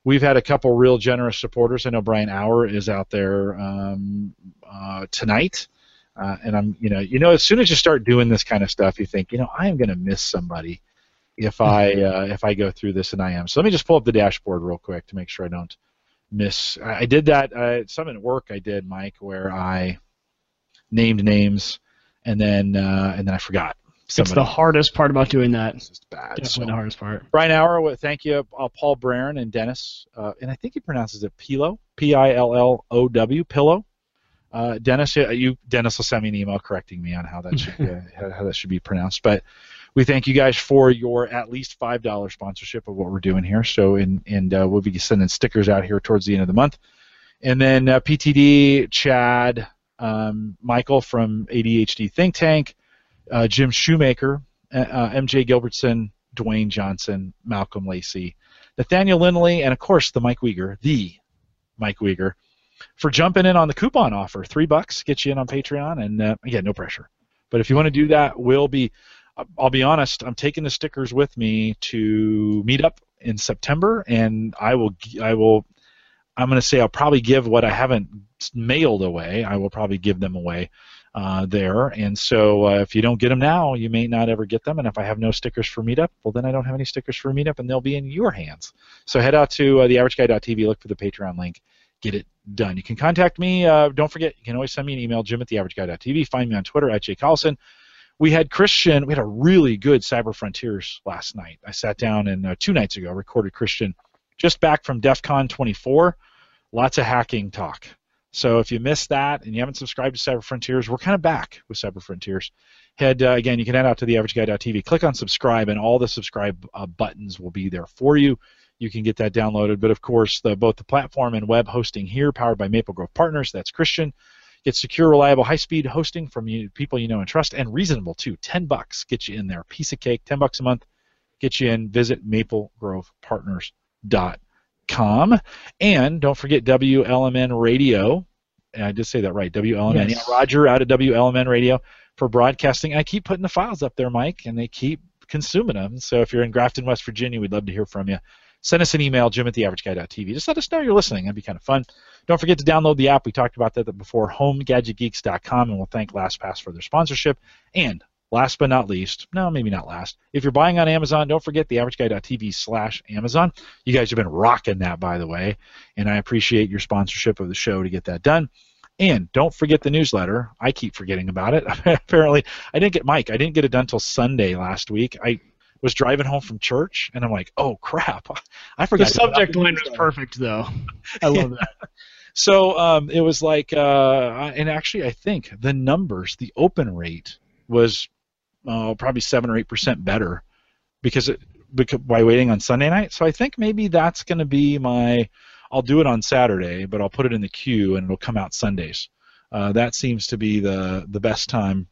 we've had a couple real generous supporters. I know Brian Auer is out there um, uh, tonight. Uh, and I'm, you know, you know, as soon as you start doing this kind of stuff, you think, you know, I am going to miss somebody if I uh, if I go through this, and I am. So let me just pull up the dashboard real quick to make sure I don't miss. I, I did that. Uh, some at work I did, Mike, where I named names and then uh, and then I forgot. Somebody. It's the hardest part about doing that. It's just bad. Definitely So, the hardest part. Brian Auer, thank you. Uh, Paul Braren and Dennis, uh, and I think he pronounces it Pillow, P I L L O W, Pillow. Uh, Dennis, you Dennis will send me an email correcting me on how that should be, how, how that should be pronounced. But we thank you guys for your at least five dollar sponsorship of what we're doing here. So and and uh, we'll be sending stickers out here towards the end of the month. And then uh, P T D, Chad, um, Michael from A D H D Think Tank, uh, Jim Shoemaker, uh, M J Gilbertson, Dwayne Johnson, Malcolm Lacey, Nathaniel Lindley, and of course the Mike Weger, the Mike Weger, for jumping in on the coupon offer. Three bucks gets you in on Patreon, and uh, again, no pressure. But if you want to do that, we'll be. I'll be honest. I'm taking the stickers with me to meet up in September, and I will. I will. I'm going to say I'll probably give what I haven't mailed away. I will probably give them away uh, there. And so uh, if you don't get them now, you may not ever get them. And if I have no stickers for Meetup, well, then I don't have any stickers for Meetup, and they'll be in your hands. So head out to uh, the average guy dot t v, look for the Patreon link, get it done. You can contact me. Uh, don't forget, you can always send me an email, Jim at the average guy dot t v. Find me on Twitter at Jay Collison. We had Christian. We had a really good Cyber Frontiers last night. I sat down and uh, two nights ago recorded Christian just back from DEF CON twenty-four. Lots of hacking talk. So if you missed that and you haven't subscribed to Cyber Frontiers, we're kind of back with Cyber Frontiers. Head uh, again, you can head out to the average guy dot t v, click on subscribe, and all the subscribe uh, buttons will be there for you. You can get that downloaded. But of course, the, both the platform and web hosting here, powered by Maple Grove Partners. That's Christian. Get secure, reliable, high-speed hosting from you, people you know and trust, and reasonable too. Ten bucks gets you in there. Piece of cake. Ten bucks a month gets you in. Visit maple grove partners dot com, and don't forget W L M N Radio. And I did say that right. W L M N. Yes. Yeah, Roger out of W L M N Radio for broadcasting. I keep putting the files up there, Mike, and they keep consuming them. So if you're in Grafton, West Virginia, we'd love to hear from you. Send us an email, Jim at the average guy dot t v. Just let us know you're listening. That'd be kind of fun. Don't forget to download the app. We talked about that before, home gadget geeks dot com, and we'll thank LastPass for their sponsorship. And last but not least, no, maybe not last, if you're buying on Amazon, don't forget the average guy dot t v slash Amazon. You guys have been rocking that, by the way, and I appreciate your sponsorship of the show to get that done. And don't forget the newsletter. I keep forgetting about it. Apparently, I didn't get Mike. I didn't get it done until Sunday last week. I was driving home from church, and I'm like, oh, crap. I forgot. The subject line was perfect, though. I love Yeah. that. So um, it was like, uh, and actually I think the numbers, the open rate was uh, probably seven or eight percent better because, it, because by waiting on Sunday night. So I think maybe that's going to be my, I'll do it on Saturday, but I'll put it in the queue and it'll come out Sundays. Uh, that seems to be the the best time.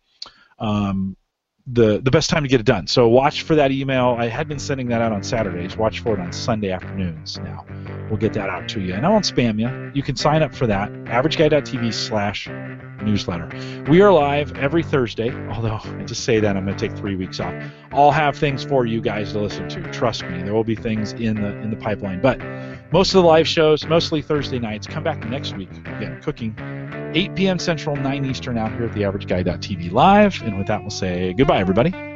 Um, the the best time to get it done. So watch for that email. I had been sending that out on Saturdays. Watch for it on Sunday afternoons now. We'll get that out to you. And I won't spam you. You can sign up for that. average guy dot t v slash newsletter. We are live every Thursday, although I just say that I'm going to take three weeks off. I'll have things for you guys to listen to. Trust me, there will be things in the in the pipeline. But most of the live shows, mostly Thursday nights. Come back next week. Again, cooking. eight p m Central, nine Eastern out here at the average guy dot t v live. And with that, we'll say goodbye, everybody.